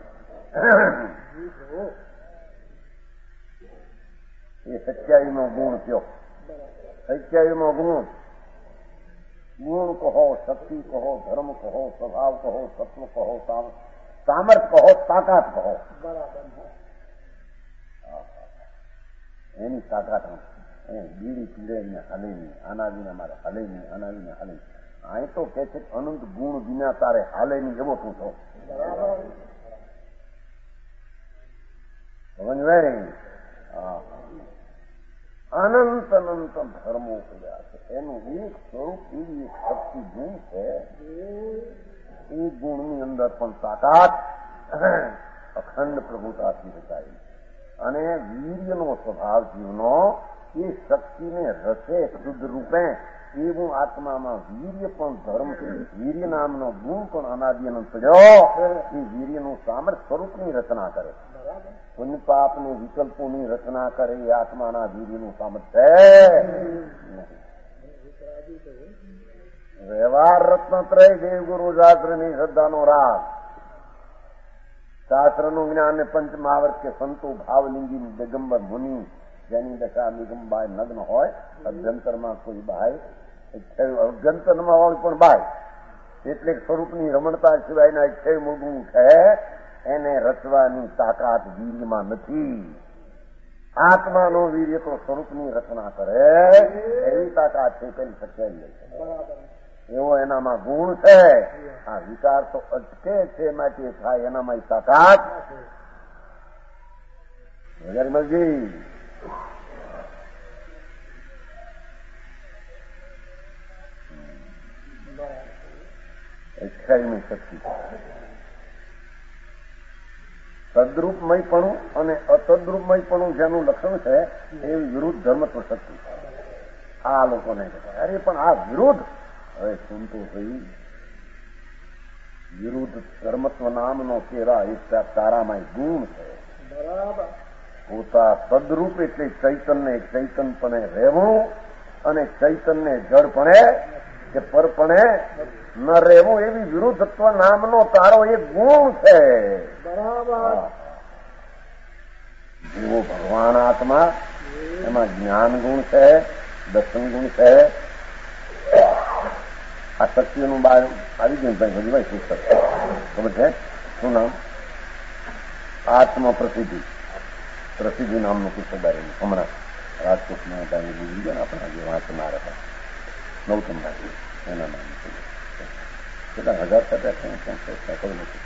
એ 27નો ગુણ કયો? 27મો ગુણ. ગુણ કહો, શક્તિ કહો, ધર્મ કહો, સ્વભાવ કહો, તત્વ કહો, સામર્થ કહો, તાકાત કહો. એની તાકાત બીડી પીડે ને હાલે નહીં, આના વિના મારે હાલે નહીં, આના વિના હાલે નહીં. અહીં તો કે છે અનંત ગુણ વિના તારે હાલે નહીં, એવો તું છો. અનંત અનંત ધર્મો કર્યા છે. એનું એક સ્વરૂપ, એવી એક શક્તિ ગુણ છે. એ ગુણની અંદર પણ તાકાત અખંડ પ્રભુતાથી રચાય અને વીર્યનો સ્વભાવ જીવનો એ શક્તિને રસે શુદ્ધ રૂપે એવું આત્મામાં વીર્ય પણ ધર્મ, વીર્ય નામનો ગુણ પણ અનાદિ અનંત પડ્યો. એ વીર્યનું સામર્થ્ય સ્વરૂપની રચના કરે, પુણ્ય પાપની વિકલ્પોની રચના કરે. એ આત્માના વીર્યનું સામર્થ્ય વ્યવહાર રત્નત્રય દેવગુરુ શાસ્ત્રની શ્રદ્ધાનો રાગ. શાસ્ત્રનું જ્ઞાન ને પંચ મહાવર્ત કે સંતો ભાવલિંગી દિગંબર મુનિ જેની દશા નિગમબાય નગ્ન હોય, અભ્યંતરમાં કોઈ બાય, અભ્યંતરમાં હોય પણ બાય, એટલે સ્વરૂપની રમણતા સિવાયના 26 ગુણ છે. એને રચવાની તાકાત વીર્યમાં નથી. આત્માનો વીર્ય તો સ્વરૂપની રચના કરે એવી તાકાત છે, કરી શક્ય નહીં. એવો એનામાં ગુણ છે. આ વિચાર તો અટકે છે, માટે થાય એનામાં તાકાત. મરજી 28મી શક્તિ તદ્રૂપમયપણું અને અતદ્રૂપમયપણું જેનું લક્ષણ છે એવી વિરુદ્ધ ધર્મત્વ શક્તિ. આ લોકોને અરે પણ આ વિરુદ્ધ, હવે સુનતો થઈ, વિરુદ્ધ ધર્મત્વ નામનો કેરા એક તારામાં ગુણ છે. પોતા તદ્રૂપ એટલે ચૈતન્ય ચૈતનપણે રહેવું અને ચૈતન્ય જડપણે કે પરપણે ન રહેવું એવી વિરુદ્ધત્વ નામનો તારો એક ગુણ છે. જેવો ભગવાન આત્મા એમાં જ્ઞાન ગુણ છે, દર્શન ગુણ છે. આ શક્તિઓનું બાર આવી ગયું ભાઈ હજુભાઈ પુસ્તક ખબર છે શું નામ? આત્મ પ્રસિદ્ધિ, પ્રસિદ્ધિ નામનું પુસ્તક બારેલું હમણાં રાજકોટમાં ટાઈમે ગુજરી ગયા આપણા જે વાંચનાર હતા નવતમ રાજી એના નામ કેટલા 1000 ખબર નથી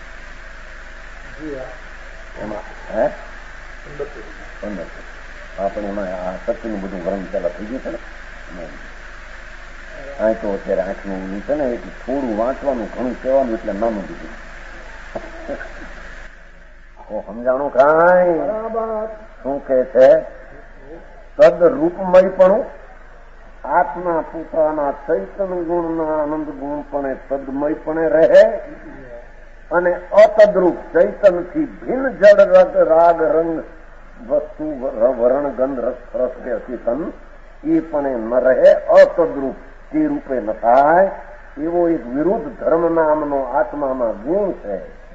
એમાં. હે 1500 આપણે એમાં આ શક્તિનું બધું વર્ણન પેલા થઈ ગયું છે ને. આ તો અત્યારે આંખનું છે ને એટલે થોડું વાંચવાનું, ઘણું કહેવાનું, એટલે નાનું દીધું સમજાણું કાંઈ. શું કે છે? તદરૂપમયપણું આત્મા પોતાના ચૈતન ગુણના આનંદ ગુણપણે તદમયપણે રહે અને અતદ્રૂપ ચૈતનથી ભિન્ન જડ રાગ રંગ વસ્તુ વરણ ગંધ રસ રસ કે અચેતન એ પણ ન રહે, અતદ્રુપ તે રૂપે ન થાય એવો એક વિરુદ્ધ ધર્મ નામનો આત્મામાં ગુણ છે.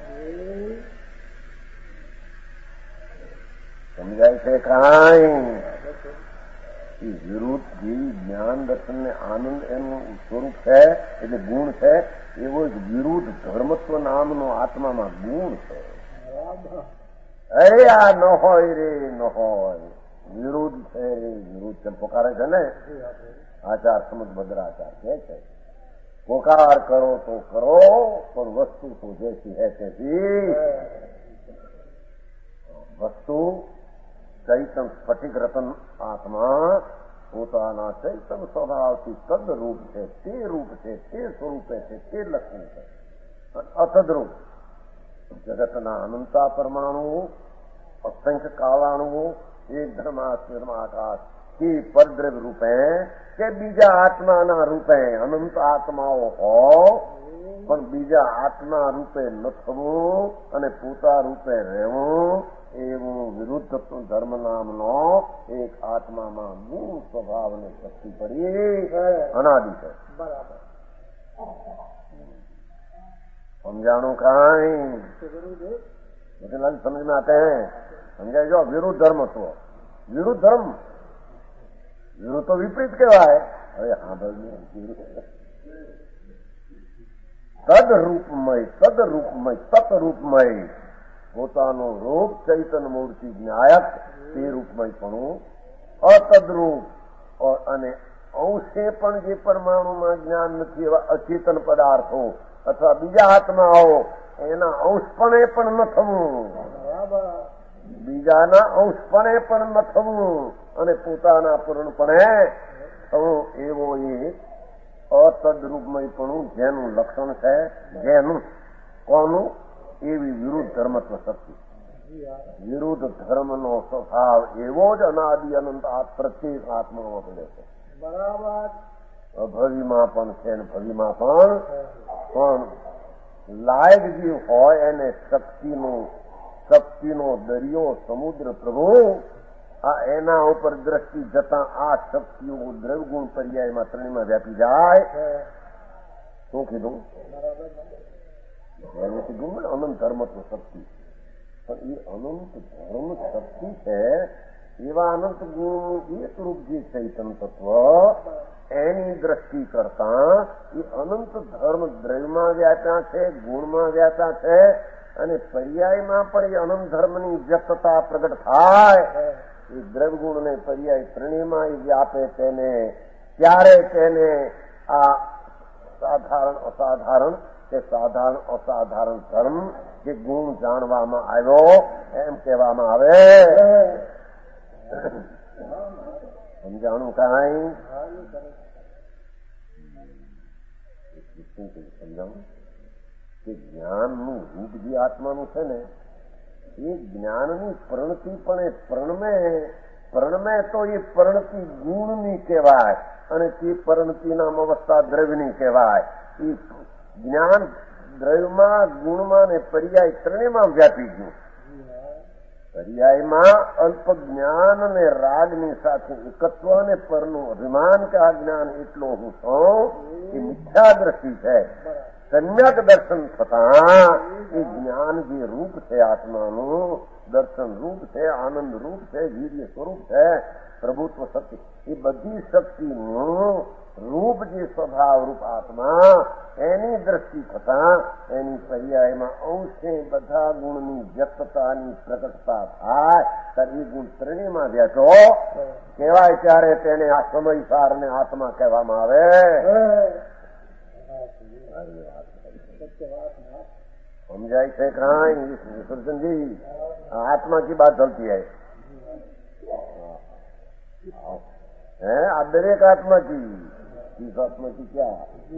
સમજાય છે કાંઈ? એ વિરુદ્ધ જે જ્ઞાન દર્શન ને આનંદ એનું સ્વરૂપ છે એટલે ગુણ છે, એવો એક વિરુદ્ધ ધર્મત્વ નામનો આત્મામાં ગુણ છે. અરે આ ન હોય રે, ન હોય, વિરુદ્ધ છે રે, વિરુદ્ધ છે પોકારે છે ને આચાર સમજ ભદ્રાચાર કે છે. પોકાર કરો તો કરો પણ વસ્તુ તો જૈસી હે તૈસી. વસ્તુ ચૈતન સ્ફટિક રતન આત્મા પોતાના ચૈતન સ્વભાવથી તદ રૂપ છે, તે રૂપ છે, તે સ્વરૂપે છે, તે લક્ષણ છે. અતદ્રુપ જગતના અનંતા પરમાણુઓ, અસંખ્ય કાલાણુઓ, એક ધર્માકાશ તે પરદ્રવ્ય રૂપે કે બીજા આત્માના રૂપે અનંત આત્માઓ હો, પણ બીજા આત્મા રૂપે ન થવું અને પોતા રૂપે રહેવું એવું વિરુદ્ધ ધર્મ નામનો એક આત્મામાં ગુણ સ્વભાવ ને શક્તિ પડી અનાદિ છે. બરાબર समझाणु काई मतलब समझ में आते हैं. समझाए जो विरुद्ध धर्म तो विरुद्ध धर्म विरुद्ध तो विपरीत કહેવાય. હવે હા ભાઈ તદરૂપમય તત્રૂપમય પોતાનું રૂપ ચૈતન મૂર્તિ જ્ઞાયક તે રૂપમય પણ અતદ્રૂપ અને અંશે પણ જે પરમાણુમાં જ્ઞાન નથી એવા અચેતન પદાર્થો અથવા બીજા આત્માઓ એના અંશપણે પણ ન થવું, બીજાના અંશપણે પણ ન થવું અને પોતાના પૂર્ણપણે થવું એવો એ અતદ્રૂપમયપણું જેનું લક્ષણ છે, જેનું કોનું એવી વિરુદ્ધ ધર્મત્વ શક્તિ, વિરુદ્ધ ધર્મનો સ્વભાવ એવો જ અનાદિ અનંત પ્રત્યેક આત્મામાં પડે છે. બરાબર અભવીમાં પણ છે ને ભવીમાં પણ લાયક જીવ હોય એને શક્તિનો દરિયો સમુદ્ર પ્રભુ આ એના ઉપર દ્રષ્ટિ જતા આ શક્તિઓ દ્રવગુણ પર્યાયમાં ત્રણમાં વ્યાપી જાય. શું કીધું? એને કીધું ને અનંત ધર્મત્વ શક્તિ. પણ એ અનંત ધર્મ શક્તિ છે એવા અનંત ગુણ એક રૂપ જે ચૈતન તત્વ એની દ્રષ્ટિ કરતા એ અનંત ધર્મ દ્રવ્યમાં વ્યાપ્યા છે, ગુણમાં વ્યાપ્યા છે અને પર્યાયમાં પણ એ અનંત ધર્મની વ્યક્તતા પ્રગટ થાય. એ દ્રવ્ય ગુણ ને પર્યાય ત્રણેયમાં એ વ્યાપે તેને ત્યારે તેને આ સાધારણ અસાધારણ કે સાધારણ અસાધારણ ધર્મ કે ગુણ જાણવામાં આવ્યો એમ કહેવામાં આવે. સમજાણું કાંઈ? સમજાવું કે જ્ઞાનનું રૂપ જે આત્માનું છે ને એ જ્ઞાનની પ્રણતિ પણ પ્રણમે તો એ પ્રણતિ ગુણની કહેવાય અને તે પરિણતિનામ અવસ્થા દ્રવ્યની કહેવાય. એ જ્ઞાન દ્રવ્યમાં ગુણમાં ને પર્યાય ત્રણેયમાં વ્યાપી ગયું. પર્યાયમાં અલ્પ જ્ઞાન અને રાગની સાથે એકત્વ અને પરનું અભિમાન કે આ જ્ઞાન એટલો હું છું એ મિથ્યા દ્રષ્ટિ છે. સમ્યક દર્શન થતા એ જ્ઞાન જે રૂપ છે આત્માનું દર્શન રૂપ છે, આનંદ રૂપ છે, વીર્ય સ્વરૂપ છે, પ્રભુત્વ શક્તિ એ બધી શક્તિનું રૂપ જે સ્વભાવ રૂપ આત્મા એની દ્રષ્ટિ થતા એની પર્યાયમાં અંશે બધા ગુણની વ્યક્તતાની પ્રગટતા થાય ત્યારે એ ગુણ ત્રણેયમાં વ્યાચો કહેવાય ત્યારે તેને આ સમયસારને આત્મા કહેવામાં આવે. समझाई थे कहीं सुदर्शन जी आत्मा की बात चलती है आप दरेक आत्मा की इस आत्मा की क्या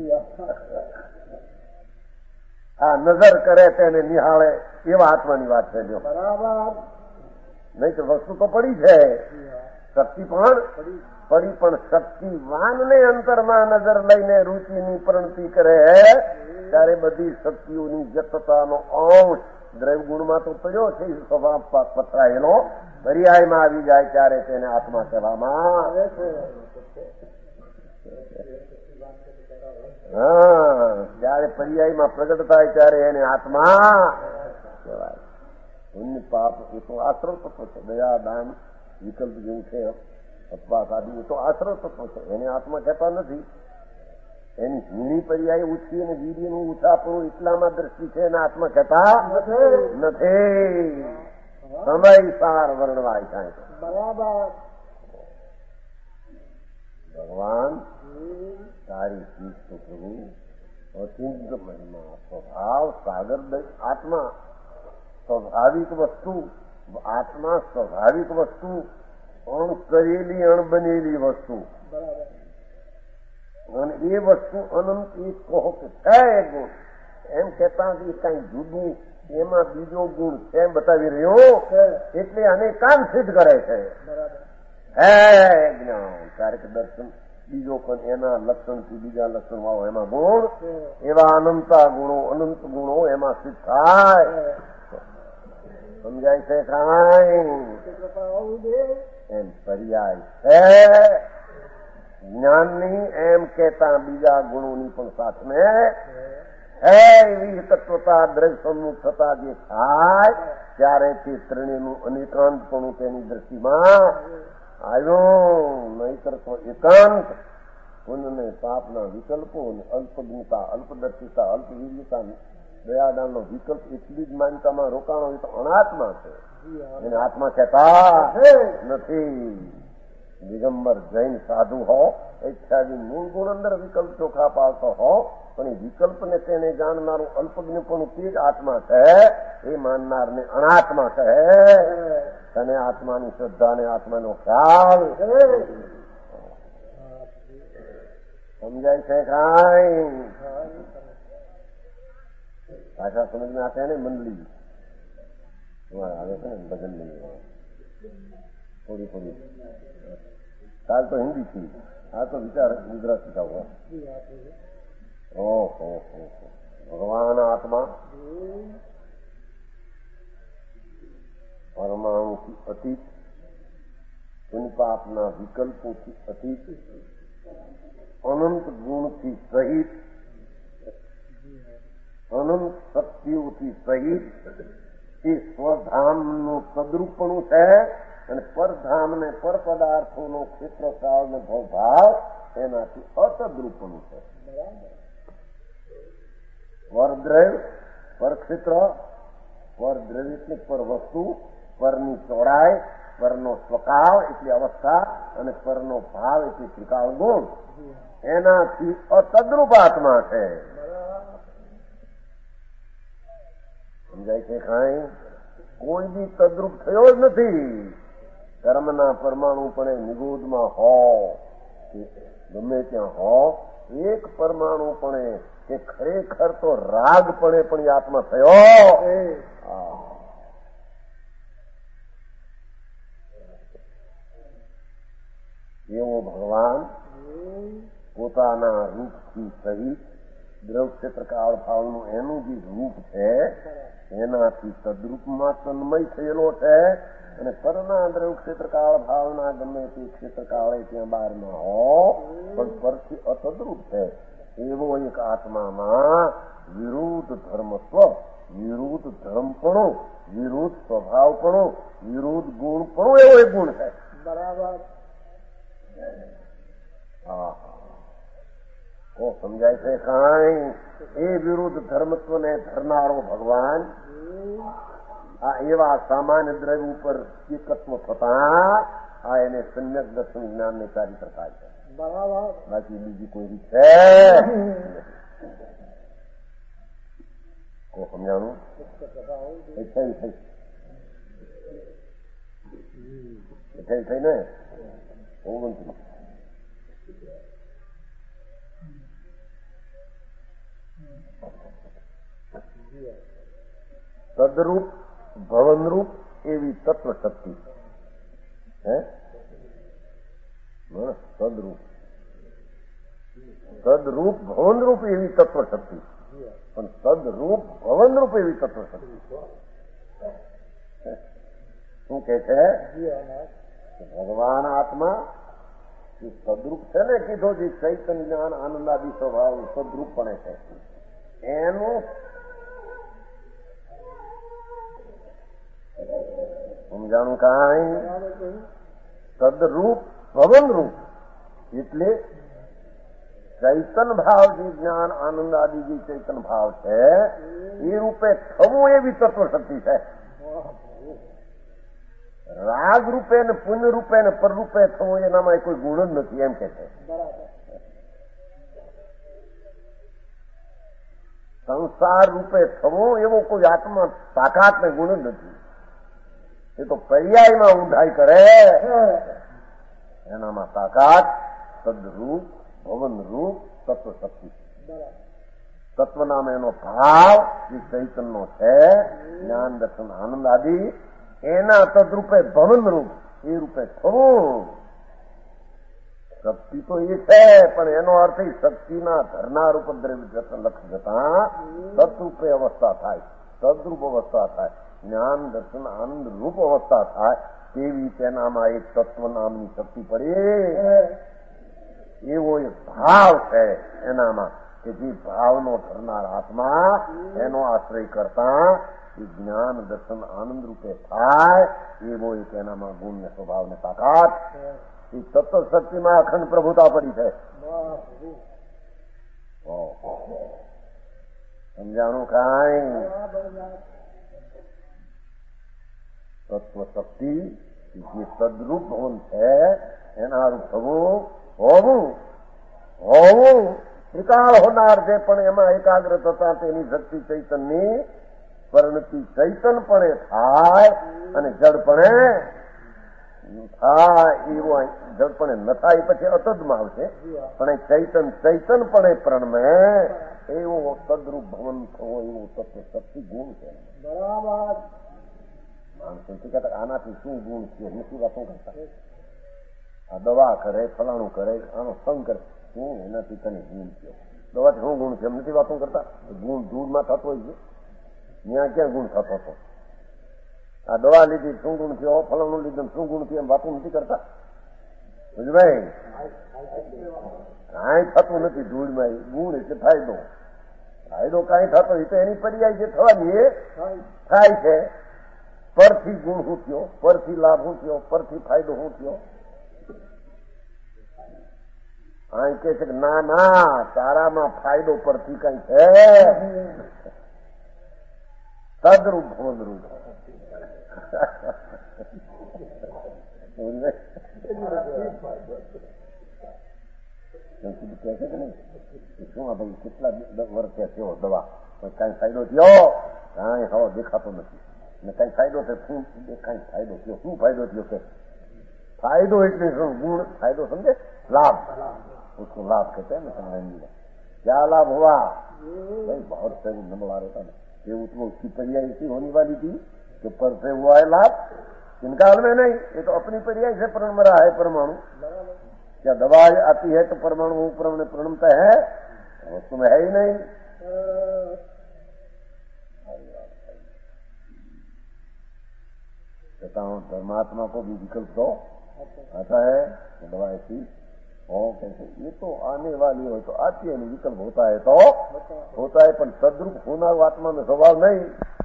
हाँ नजर करे તેને નિહાળે એવા આત્માની વાત છે. જો બરાબર નહીં તો વસ્તુ તો પડી છે, શક્તિ પણ પડી પણ શક્તિવાનને અંતરમાં નજર લઈને રુચિની પ્રણતિ કરે ત્યારે બધી શક્તિઓની વ્યક્તતાનો અંશ દ્રવ્ય ગુણમાં તો પડ્યો છે સ્વભાવ પથરાયેલો, પર્યાયમાં આવી જાય ત્યારે તેને આત્મા કહેવામાં આવે છે. હા, જયારે પર્યાયમાં પ્રગટ થાય ત્યારે એને આત્મા કહેવાય. પુણ્ય પાપ એ તો આશ્રવ તત્વ છે. દયા, દાન, વિકલ્પ જેવું છે, અપવાસ આદિ એ તો આશ્રવ તત્વ છે, એને આત્મા કહેતા નથી. એની હીણી પર્યાય ઉછરી અને વીર્યનું ઉછાપણું એટલામાં દ્રષ્ટિ છે, એને આત્મા કહેતા નથી. સમયસાર વર્ણવાય થાય છે. બરાબર. ભગવાન તારી ચીજ તો પ્રભુ અચિંત મહિમા, સ્વભાવ સાગર આત્મા સ્વાભાવિક વસ્તુ, આત્મા સ્વાભાવિક વસ્તુ, અણકરેલી અણબનેલી વસ્તુ, અને એ વસ્તુ અનંત એ કહો કે છે ગુણ એમ કહેતા કઈ જુદું એમાં બીજો ગુણ છે એમ બતાવી રહ્યો, એટલે આને કામ સિદ્ધ કરે છે. હે જ્ઞાન ક્યારેક દર્શન બીજો પણ એના લક્ષણથી બીજા લક્ષણ વાળો એમાં ગુણ, એવા અનંતા ગુણો, અનંત ગુણો એમાં સિદ્ધ થાય. સમજાય છે કાંઈ? એમ પર્યાય છે જ્ઞાનની, એમ કેતા બીજા ગુણોની પણ સાથે હે એવી તત્વતા દ્રવ્ય સન્મુખ થતા જે થાય ત્યારે તે ત્રણેયનું અનેકાંતપણું તેની દ્રષ્ટિમાં આવ્યું. નહીતર તો એકાંત પુણ્યને પાપના વિકલ્પો અને અલ્પજ્ઞતા, અલ્પદર્શિતા, અલ્પવીર્યતા, દયાદાનનો વિકલ્પ એટલી જ માન્યતામાં રોકાણો એ તો અનાત્મા છે, એને આત્મા કહેતા નથી. દિગંબર જૈન સાધુ હો, ઇત્યાદિ મૂળ ગુણ અંદર વિકલ્પ ચોખા પાડતો હો, પણ એ વિકલ્પને તેને જાણનારું અલ્પજ્ઞ પણ તે જ આત્મા છે, એ માનનારને અનાત્મા કહે. તને આત્માની શ્રદ્ધા ને આત્માનો ખ્યાલ સમજાય છે કાંઈ? ભાષા સમજમાં આતે ને મંડળી આવે છે ને ભજન નહીં થોડી થોડી. કાલ તો હિન્દી થી, આ તો વિચાર ગુજરાતી का हुआ. ઓહો ભગવાન આત્મા પરમાણુથી અતીત, પુણ્ય પાપના વિકલ્પોથી અતીત, અનંત ગુણથી સહિત, અનંત શક્તિઓથી સહિત એ સ્વધામનું સદરૂપણું છે, અને પરધામ ને પર પદાર્થોનો ક્ષેત્રકાળ ને ભવભાવ એનાથી અતદ્રૂપણું છે. પરદ્રવ્ય, પરક્ષેત્ર, પરદ્રવ્ય એટલે પર વસ્તુ, પરની ચોડાઈ, પરનો સ્વકાળ એટલે અવસ્થા, અને પરનો ભાવ એટલે ત્રિકાળ ગુણ, એનાથી અતદ્રૂપ આત્મા છે. સમજાય છે કાંઈ? કોઈ બી તદ્રૂપ થયો જ નથી. કર્મના પરમાણુ પણ નિગોદમાં હો કે ગમે ત્યાં હો, એક પરમાણુ પણ કે ખરેખર તો રાગ પણ એ આત્મા થયો. એવો ભગવાન પોતાના રૂપથી સહિત દ્રવ ક્ષેત્રકાળ ભાવનું એનું જે રૂપ છે એનાથી તદ્રૂપમાં તન્મય થયેલો છે, અને પરના દ્રવ ક્ષેત્રકાળ ભાવના ગમે તે ક્ષેત્રકાળે ત્યાં બહારમાં હો પણ પરથી અતદ્રૂપ છે. એવો એક આત્મામાં વિરુદ્ધ ધર્મત્વ, વિરુદ્ધ ધર્મપણું, વિરુદ્ધ સ્વભાવપણું, વિરુદ્ધ ગુણપણું એવો એક ગુણ છે. બરાબર. હા, કો સમજાય છે કાંઈ? એ વિરુદ્ધ ધર્મત્વને ધરનારો ભગવાન આ એવા સામાન્ય દ્રવ્ય ઉપર એકત્વ થતા આ એને સમ્યક દર્શન જ્ઞાનને ચારી પ્રકાર છે. બરાબર. બાકી બીજી કોઈ રીત છે? કો સમજાણું? થઈ ને 29 તદરૂપ ભવનરૂપ એવી તત્વ શક્તિ હે તદરૂપ ભવનરૂપ એવી તત્વ શક્તિ, પણ તદરૂપ ભવનરૂપ એવી તત્વ શક્તિ શું કે છે? ભગવાન આત્મા એ સદરૂપ છે ને, કીધો જે ચૈતન્ય જ્ઞાન આનંદાદી સ્વભાવ સદરૂપ પણ છે એનું સમજાણું કાંઈ? સદરૂપ ભવન રૂપ એટલે ચૈતન ભાવ જે જ્ઞાન આનંદ આદિ જે ચૈતન ભાવ છે એ રૂપે થવું એવી તત્વ શક્તિ છે. રાગ રૂપે ને પુણ્ય રૂપે ને પરરૂપે થવું એનામાં કોઈ ગુણ જ નથી એમ કે છે. સંસાર રૂપે થવું એવો કોઈ આત્મા તાકાત ને ગુણ જ નથી. એ તો પર્યાયમાં ઊંધાઈ કરે એનામાં તાકાત સદરૂપ ભવન રૂપ તત્વ શક્તિ. તત્વ નામ એનો ભાવ જે ચૈતનનો છે જ્ઞાન દર્શન આનંદ આદિ એના તદરૂપે ભવન રૂપ એ રૂપે થવું. શક્તિ તો એ છે પણ એનો અર્થ શક્તિના ધરનાર ઉપદ્રવી લક્ષ જતા તદરૂપે અવસ્થા થાય, તદરૂપ અવસ્થા થાય, જ્ઞાન દર્શન આનંદ રૂપ અવસ્થા થાય તેવી તેનામાં એક તત્વ નામની શક્તિ પડી. એવો એક ભાવ છે એનામાં કે જે ભાવનો ધરનાર આત્મા એનો આશ્રય કરતા એ જ્ઞાન દર્શન આનંદ રૂપે થાય એવો એક એનામાં ગુણ ને સ્વભાવ ને તાકાત એ તત્વ શક્તિમાં અખંડ પ્રભુતા પડી છે. સમજાણું કાંઈ? તત્વ શક્તિ જે સદરૂપ ભવન છે એના રૂપ થવું હોવું ત્રિકાળ હોનાર છે પણ એમાં એકાગ્ર થતા તેની શક્તિ ચૈતનની પરિણતિ ચૈતનપણે થાય અને જડપણે થાય. એવું જડપણે ન થાય પછી અતદમાં આવશે પણ ચૈતનપણે પ્રણમે એવો સદરૂપ ભવન થવો એવો તત્વ શક્તિ ગુણ છે. બરાબર. માણસો કહેતા આનાથી શું ગુણ છે નથી વાતો કરતા. આ દવા કરે ફલાણું કરે આનો સંગ કરે શું એનાથી તને ગુણ છે? દવાથી શું ગુણ છે એમ નથી વાતો કરતા. ગુણ દૂધમાં થતો હોય છે ત્યાં ક્યાં ગુણ થતો હતો? આ દવા લીધી શું ગુણ થયો, ફલાણું લીધું શું ગુણ થયું એમ વાતો નથી કરતા. ભાઈ કાંઈ થતું નથી ધૂળમાં. ગુણ એટલે ફાયદો. ફાયદો કાંઈ થતો એ તો એની પર્યાય જે થવાની એ થાય છે. પરથી ગુણ શું થયો, પરથી લાભ શું થયો, પરથી ફાયદો શું થયો? અહીં કે છે કે ના ના તારામાં ફાયદો પરથી કઈ છે. તદરૂપ ભવન રૂપ કહે છે કે નહીં શું આ ભાઈ કેટલા વર્ષે થયો દવા કઈ ફાયદો થયો? કાંઈ હવે દેખાતો નથી ને કઈ ફાયદો થયો શું કઈ ફાયદો થયો? શું ફાયદો થયો કે ફાયદો એટલે શું? गुण फायदो समझे, लाभ, उसको लाभ कहते हैं ना हिंदी में। क्या लाभ हुआ भाई? बहुत शरीर नमला रहता है ये उसको उसकी पर्याय ऐसी होने वाली थी कि पर से हुआ है लाभ, इनकाल में नहीं। ये तो अपनी पर्याय से प्रण रहा है परमाणु। क्या दवा आती है तो परमाणु प्रणमता है, वस्तु में है ही नहीं। कहता हूं परमात्मा को भी विकल्प दो, आता है तो दवा ऐसी हो कैसे? ये तो आने वाली हो तो आती है, विकल्प होता है तो होता है, पर सदरूप होना आत्मा में स्वभाव नहीं,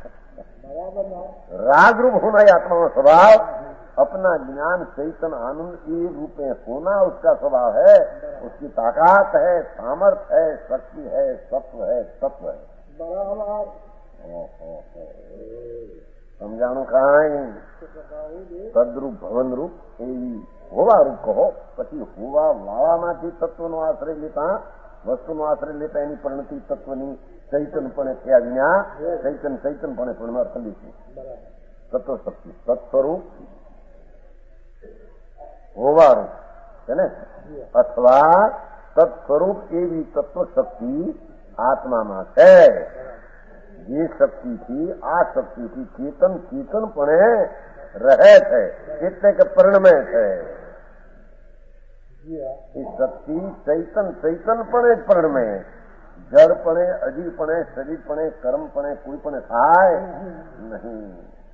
राग रूप होना ही आत्मा में स्वभाव। अपना ज्ञान चैतन्य आनंद ये रूप में होना उसका स्वभाव है, उसकी ताकत है, सामर्थ्य है, शक्ति है, सत्व है, तत्व है। समझाणु काई तद्रूप भवन रूप होवा रूप कहो, पछी होवा लावामांथी तत्वनो आश्रय लेता, वस्तुनो आश्रय लेता एनी परिणति तत्वनी चैतन्यपणे थया विना चैतन्यपणे पण अखंडित तत्व शक्ति तत्स्वरूप होवा रूप है ने, अथवा तत्स्वरूप एवी तत्व शक्ति आत्मामां छे। ये शक्ति थी आ शक्ति थी चेतन चेतनपणे रहे थे, એટલે કે પરિણમે છે। એ શક્તિ ચૈતન ચૈતનપણે જ પરિણમે, જડપણે, અજીરપણે, શરીરપણે, કર્મપણે કોઈપણે થાય નહીં।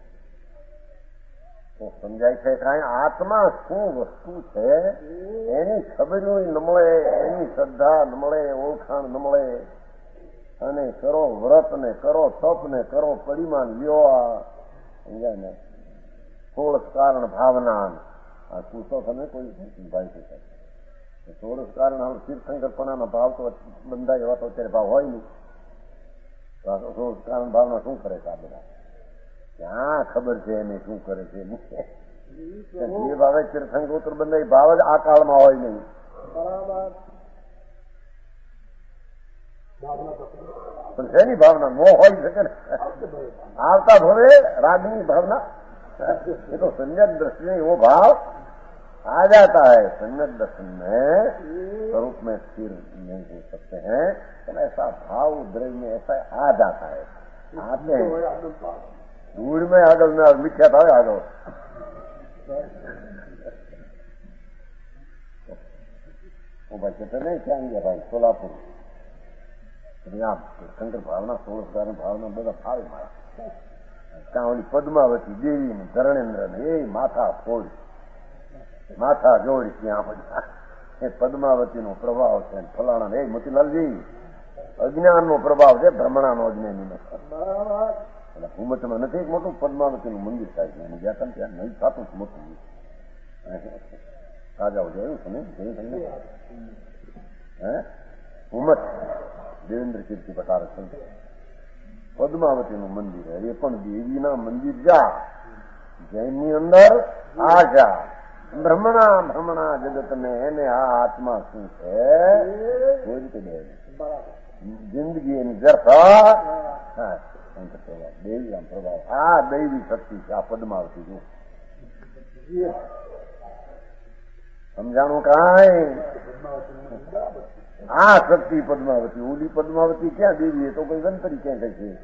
તો સમજાય છે કાંઈ આત્મા શું વસ્તુ છે એની ખબરો ન મળે, એની શ્રદ્ધા ન મળે, ઓળખાણ ન મળે. અને કરો વ્રત ને કરો તપ ને કરો પરિમાણ લ્યો. આ સમજાય ને 16 કારણ ભાવના. આ શું તો તમે કોઈ ભાઈ શકાય 16 કારણ. હાલ તીર્થંકરપણાના ભાવ તો બંધાય એવા તો અત્યારે ભાવ હોય નહીં. 16 કારણ ભાવના શું કરે છે આ બધા? ક્યાં ખબર છે એને શું કરે છે? જે ભાવે તીર્થંકર બંધાય ભાવ જ આ કાળમાં હોય નહીં. બરાબર. પણ શેની ભાવના નો હોય શકે ને? આવતા ભવે રાગની भावना. ये तो सम्यक दृष्टि में वो भाव आ जाता है. सम्यक दर्शन में स्वरूप में स्थिर नहीं हो सकते हैं, तो ऐसा भाव द्रव्य में ऐसा आ जाता है. आते हैं दूर में आगल में मिथ्या था आगल. वो भाई कहते नहीं क्या गया भाई सोलापुर શંકર ભાવના 16 કારણ ભાવના બધા ફાવે મારા. ત્યાં ઓલી પદ્માવતી દેવી ને ધરણેન્દ્ર ને એ માથા ફોડ માથા જોડી ત્યાં બધા એ પદ્માવતી નો પ્રભાવ છે. ફલાણા એ મોતીલાલજી અજ્ઞાન નો પ્રભાવ છે, ભ્રમણા નો અજ્ઞાની નો. એટલે હુમતમાં નથી મોટું પદ્માવતી નું મંદિર થાય છે. એને ગયા ત્યાં નહીં થતું જ મોટું રાજાઓ જોયું છે ને જોયું તમને હે હુમત દેવેન્દ્ર કીર્તિ પટાર પદ્માવતી નું મંદિર એ પણ દેવીના મંદિર જા જૈનની અંદર આ જા ભ્રમણા જગત ને એને આ આત્મા શું છે કોઈ રીતે દે જિંદગી એની વ્યર્થ. દેવી આમ પ્રભાવ આ દૈવી શક્તિ છે આ પદ્માવતી નું. સમજાણું કાંઈ? આ શક્તિ પદ્માવતી. ઓલી પદ્માવતી ક્યાં દેવી? એ તો કોઈ ગંતરી ક્યાં કઈ છે.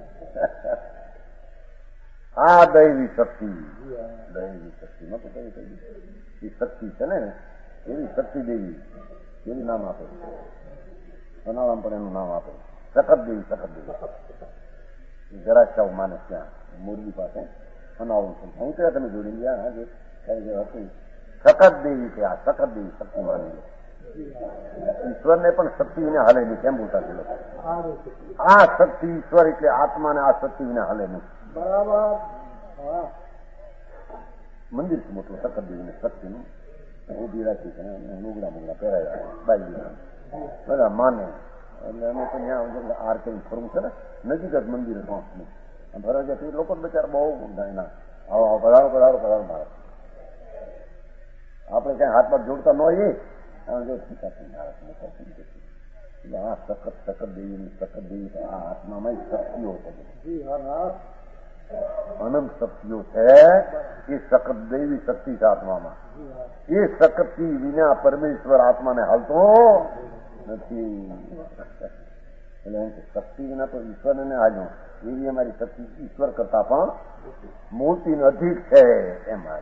આ દૈવી શક્તિ. દૈવી શક્તિ માં તો કઈ કઈ એ શક્તિ છે ને એવી શક્તિ દેવી. એનું નામ આપે બનાવવા પણ એનું નામ આપે સખત દેવી. સખત દેવી જરાક માને ત્યાં મોરબી પાસે બનાવવાનું છે. હું ત્યાં તમે જોડી ગયા જે હતી સખત દેવી છે. આ સખત દેવી શક્તિ માની ઈશ્વરને પણ શક્તિ વિને હાલે નહીં. કેમ બોલતા છે લોકો? આ શક્તિ ઈશ્વર એટલે આત્માને આ શક્તિ વિને હાલે નહીં. બરાબર. મંદિર છે મોટું સખત દેવીને શક્તિનું ઉભી રાખી છે. લુગડા મુગડા પહેરાયા બાઈ બધા માને. એટલે અમે તો ત્યાં આરતી ફરવું છે ને નજીક જ મંદિર પહોંચનું ભરા જાય લોકો બચાર બહુ એના આવો પધારો પધારો પધારો મારે. આપણે ક્યાંય હાથ પાથ જોડતા ન હોઈએ આ સખત સખત દેવી સખત દેવી આ આત્મામાં શક્તિઓ છે. અનંત શક્તિઓ છે. એ સખત દેવી શક્તિ છે આત્મામાં. એ શક્તિ વિના પરમેશ્વર આત્માને હાલતો નથી. એટલે શક્તિ વિના તો ઈશ્વરને હાલ્યો. એવી અમારી શક્તિ ઈશ્વર કરતા પણ મોટી અધિક છે. એમાં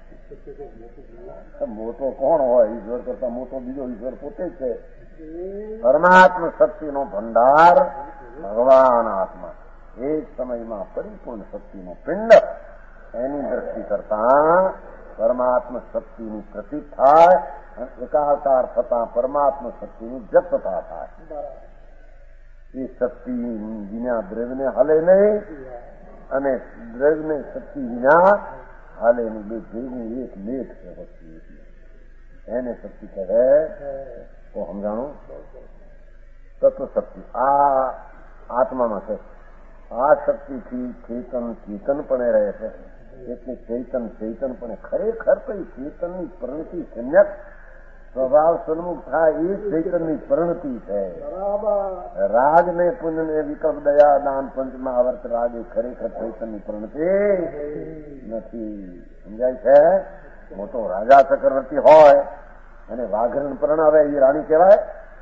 મોટો કોણ હોય? ઈશ્વર કરતા મોટો બીજો ઈશ્વર પોતે છે. પરમાત્મ શક્તિનો ભંડાર ભગવાન આત્મા. એક સમયમાં પરિપૂર્ણ શક્તિનો પિંડ. એની દ્રષ્ટિ કરતા પરમાત્મ શક્તિની પ્રતીક થાય અને એકાકાર થતા પરમાત્મ શક્તિની વ્યક્તતા થાય. એ શક્તિ વિના દ્રવ્યને હાલે નહીં અને દ્રવ્યને શક્તિ વિના હાલે નહીં. બે ભેગું એક લેખ છે વસ્તુ. એને શક્તિ કહે તો સમજાણું તત્વ શક્તિ આ આત્મામાં છે. આ શક્તિથી ચેતન પણ રહે છે. એટલે ચેતન પણ ખરેખર તો એ ચેતનની પરિણતિ સમ્યક સ્વભાવ સન્મુખ થાય એ ચૈતનની પરિણતિ છે. રાગ ને પુંજ ને વિકલ્પ દયા દાન પંચમાં આવર્ત રાગ એ ખરેખર ચૈતનની પરિણતિ નથી. સમજાય છે? મોટો રાજા ચક્રવર્તી હોય અને વાઘરણ પરણાવે એ રાણી કહેવાય?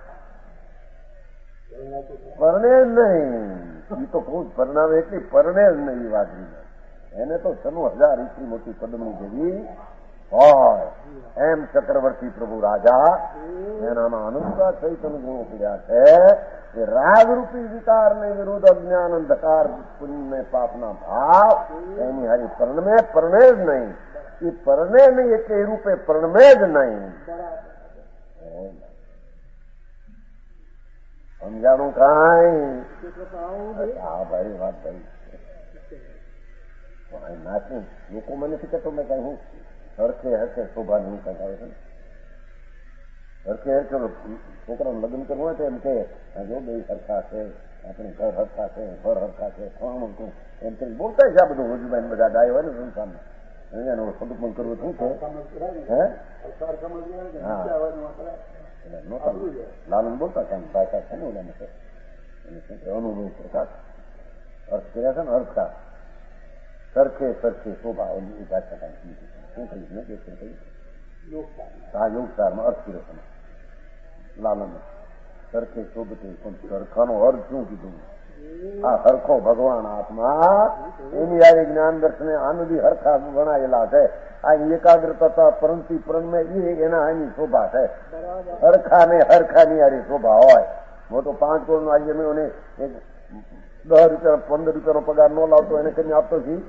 પરણે જ નહીં. એ તો કહું પરણાવે એટલી પરણે જ નહીં વાઘરી. એને તો 96,000 એટલી મોટી પદ્મની જેવી હોય એમ ચક્રવર્તી પ્રભુ રાજા એનામાં અનંતા ચૈતન્ય ગુણો પીડ્યા છે કે રાગરૂપી વિકારને વિરુદ્ધ અજ્ઞાન અંધકાર પુણ્ય પાપના ભાવ એની હારી પરણમે પરણે જ નહીં. એ પરણે નહીં એટલે એ રૂપે પરણમે જ નહીં. સમજાણું કાંઈ? હા ભાઈ વાત ભાઈ નાચું લોકો મને નથી કહેતો મેં કઈ હું હરખે હરખે શોભા નહીં કઈ આવે છે ને હરખે હરખે છોકરાનું લગ્ન કરવું હોય તો એમ કે જો બે હરખા છે આપણે ઘર હરખા છે ઘર હરખા છે એમ કરી બોલતા છે આ બધું રોજુભાઈ બધા ડાય હોય ને સંસારમાં એનું સદુપન કરવું શું છે હે લાલન બોલતા છે ભાષા છે ને ઓલાને અનુભવ પ્રકાશ અર્થ કર્યા છે ને અર્થા સરખે સરખે શોભા એની ભાષા શું કહીશ ને કે હા યોગસારમાં અર્થ કર્યો છે લાલન સરખે શોભતે પણ સરખાનો અર્થ શું કીધું? આ હરખો ભગવાન આત્મા એની આ જ્ઞાન દર્શને આનંદી હરખા ગણાયેલા છે. આ એકાગ્રતા પરંતુ પ્રણમે એના આની શોભા છે. હરખા ને હરખાની આરી શોભા હોય. મોટો 5 કરોડનો આજે મેં એક 10 રૂપિયા 15 રૂપિયાનો પગાર ન લાવતો એને કરીને આપતો છી.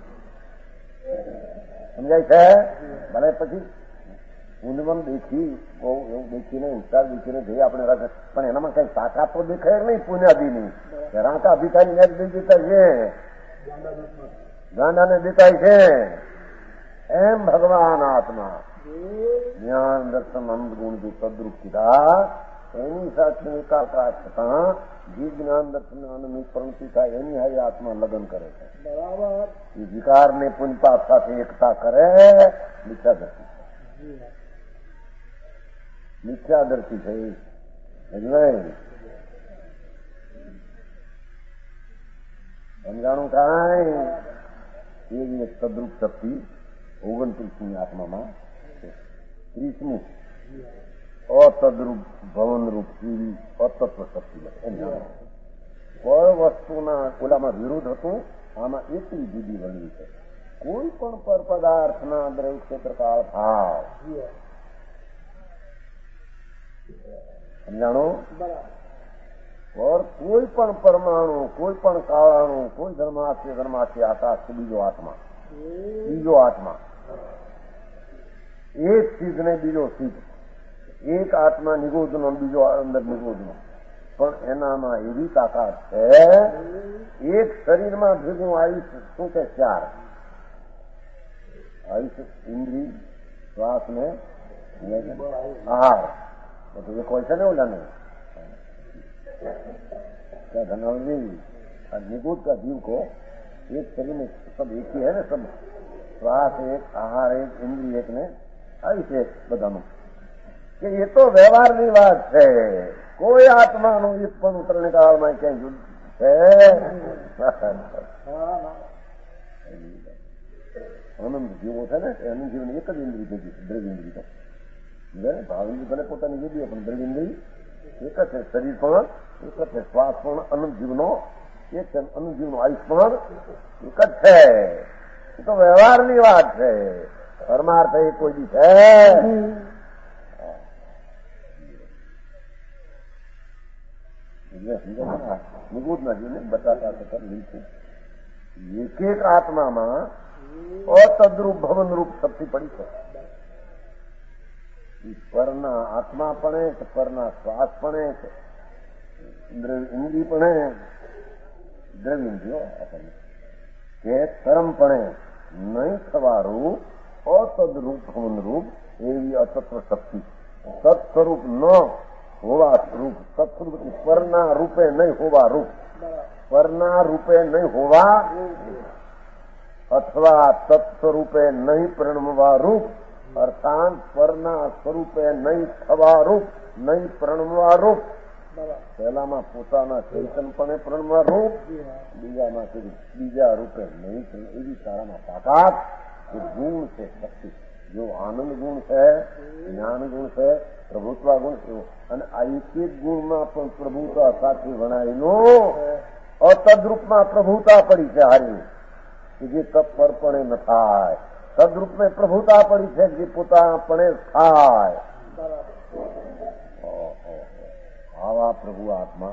સમજાય છે? ભલે પછી ઊંડવન દેખી બહુ એવું દેખીને ઉત્સાહ દેખીને જઈએ આપણે રાખે પણ એનામાં કઈ તાકાત તો દેખાય નહીં પુણ્યાદીની. રાંકા ભીખાની નેટ દઈ દેતા છે ગાંડાને દેતા છે એમ ભગવાન આત્મા જ્ઞાન દર્શન અનંત ગુણ જે તદ્રુપ કીધા એની સાથે એકાકાર થતા જે જ્ઞાન દર્શન આનંદની પ્રવૃત્તિ થાય એની હારી આત્મા લગ્ન કરે છે. એ વિકાર ને પુણ્યપાપ સાથે એકતા કરે મિથ્યાદર્શી મિથ્યાદર્શી છે. સમજાણું કાંઈ? એવી એક તદ્રુપ શક્તિ 29મી આત્મામાં 30મું અતદ્રુપ ભવનરૂપ એવી અતત્વ શક્તિ. કોઈ વસ્તુના ઓલામાં વિરોધ હતું આમાં એટલી જુદી વળવી છે. કોઈ પણ પર પદાર્થના દ્રવ્ય ક્ષેત્રકાળ ભાવ સમજાણું? और કોઈ પણ પરમાણુ કોઈ પણ કાળાણુ કોઈ ધર્માસ્ય આકાશ બીજો આત્મા એક ચીજને બીજો ચીજ એક આત્મા નિગોદનો બીજો અંદર નિગોદનો પણ એનામાં એવી તાકાત છે એક શરીરમાં ભેગું આયુષ શું કે 4 આયુષ ઇન્દ્રિય શ્વાસ ने आहार तो ये कोई सा नहीं बोला नहीं क्या धनवी निगूद का जीव को एक शरीर में सब एक ही है ना सब श्वास एक आहार एक इंद्रिय एक ने आयुष एक बधानु कि ये तो व्यवहार की बात है कोई आत्मा नो एक पण उतरने काल में क्या युद्ध है आनंद जीवो है ना आनंद जीवन एक ज इंद्रिय भेगी द्रव्य इंद्रिय तो भाव इंद्रिय भले પોતાની જુદી પણ દ્રવ્ય ઇન્દ્રિય એક જ છે. શરીર પણ એક જ છે. શ્વાસ પણ અનંત જીવનો એક છે. અનંત જીવનો આયુષ પણ એક જ છે. એ તો વ્યવહારની વાત છે. પરમાર્થ એ કોઈ બી છે નિગૂઢના જીવને બતાતા લીધું એક એક આત્મામાં અતદ્રુપ ભવનરૂપ શક્તિ પડી છે. પરના આત્મા પણ પરના શ્વાસ પણ ઇન્દ્રિય પણ દ્રવ્ય ઇન્દ્રિયો કે કર્મપણે નહીં થવારૂપ અતદરૂપ ભવનરૂપ એવી અતત્વ શક્તિ સત્સ્વરૂપ ન હોવા રૂપ સત્સ્વરૂપ પરના રૂપે નહીં હોવા રૂપ પરના રૂપે નહીં હોવા અથવા તત્સ્વરૂપે નહીં પરિણમવા રૂપ અર્થાત પરના સ્વરૂપે નહીં થવા રૂપ નહીં પ્રણમવા રૂપ. પહેલામાં પોતાના ચૈતનપણે પ્રણમવા રૂપ બીજામાં બીજા રૂપે નહીં એવી સારામાં તાકાત એ ગુણ છે શક્તિ. જો આનંદ ગુણ છે જ્ઞાન ગુણ છે પ્રભુત્વ ગુણ છે અને આ એક એક ગુણમાં પણ પ્રભુતા સાથે વણાયેલું અતદ્રૂપમાં પ્રભુતા પડી છે હારી કે જે તત્પરપણે ન થાય સદરૂપમાં પ્રભુતા પડી છે જે પોતાપણે થાય. આવા પ્રભુ આત્મા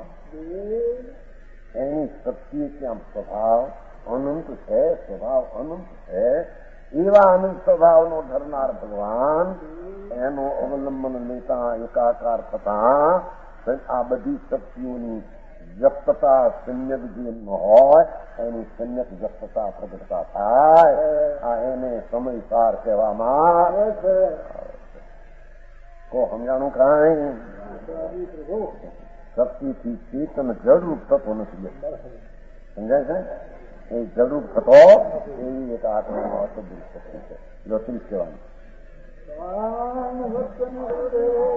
એની શક્તિ ત્યાં સ્વભાવ અનંત છે, સ્વભાવ અનંત છે. એવા અનંત સ્વભાવનો ધરનાર ભગવાન એનો અવલંબન લેતા એકાકાર થતા આ બધી શક્તિઓની વ્યક્તતા સમ્યક જે હોય એની સમ્યક વ્યક્તતા પ્રગટતા થાય. આ એને સમયસાર કહેવામાં આવે છે. કો સમજાણું કાંઈ? શક્તિથી ચેતન જડરૂપ થતો નથી. સમજાય છે? એ જડરૂપ થતો એવી એક આત્માનો અસદુર શક્તિ છે. લોચી કહેવાનું.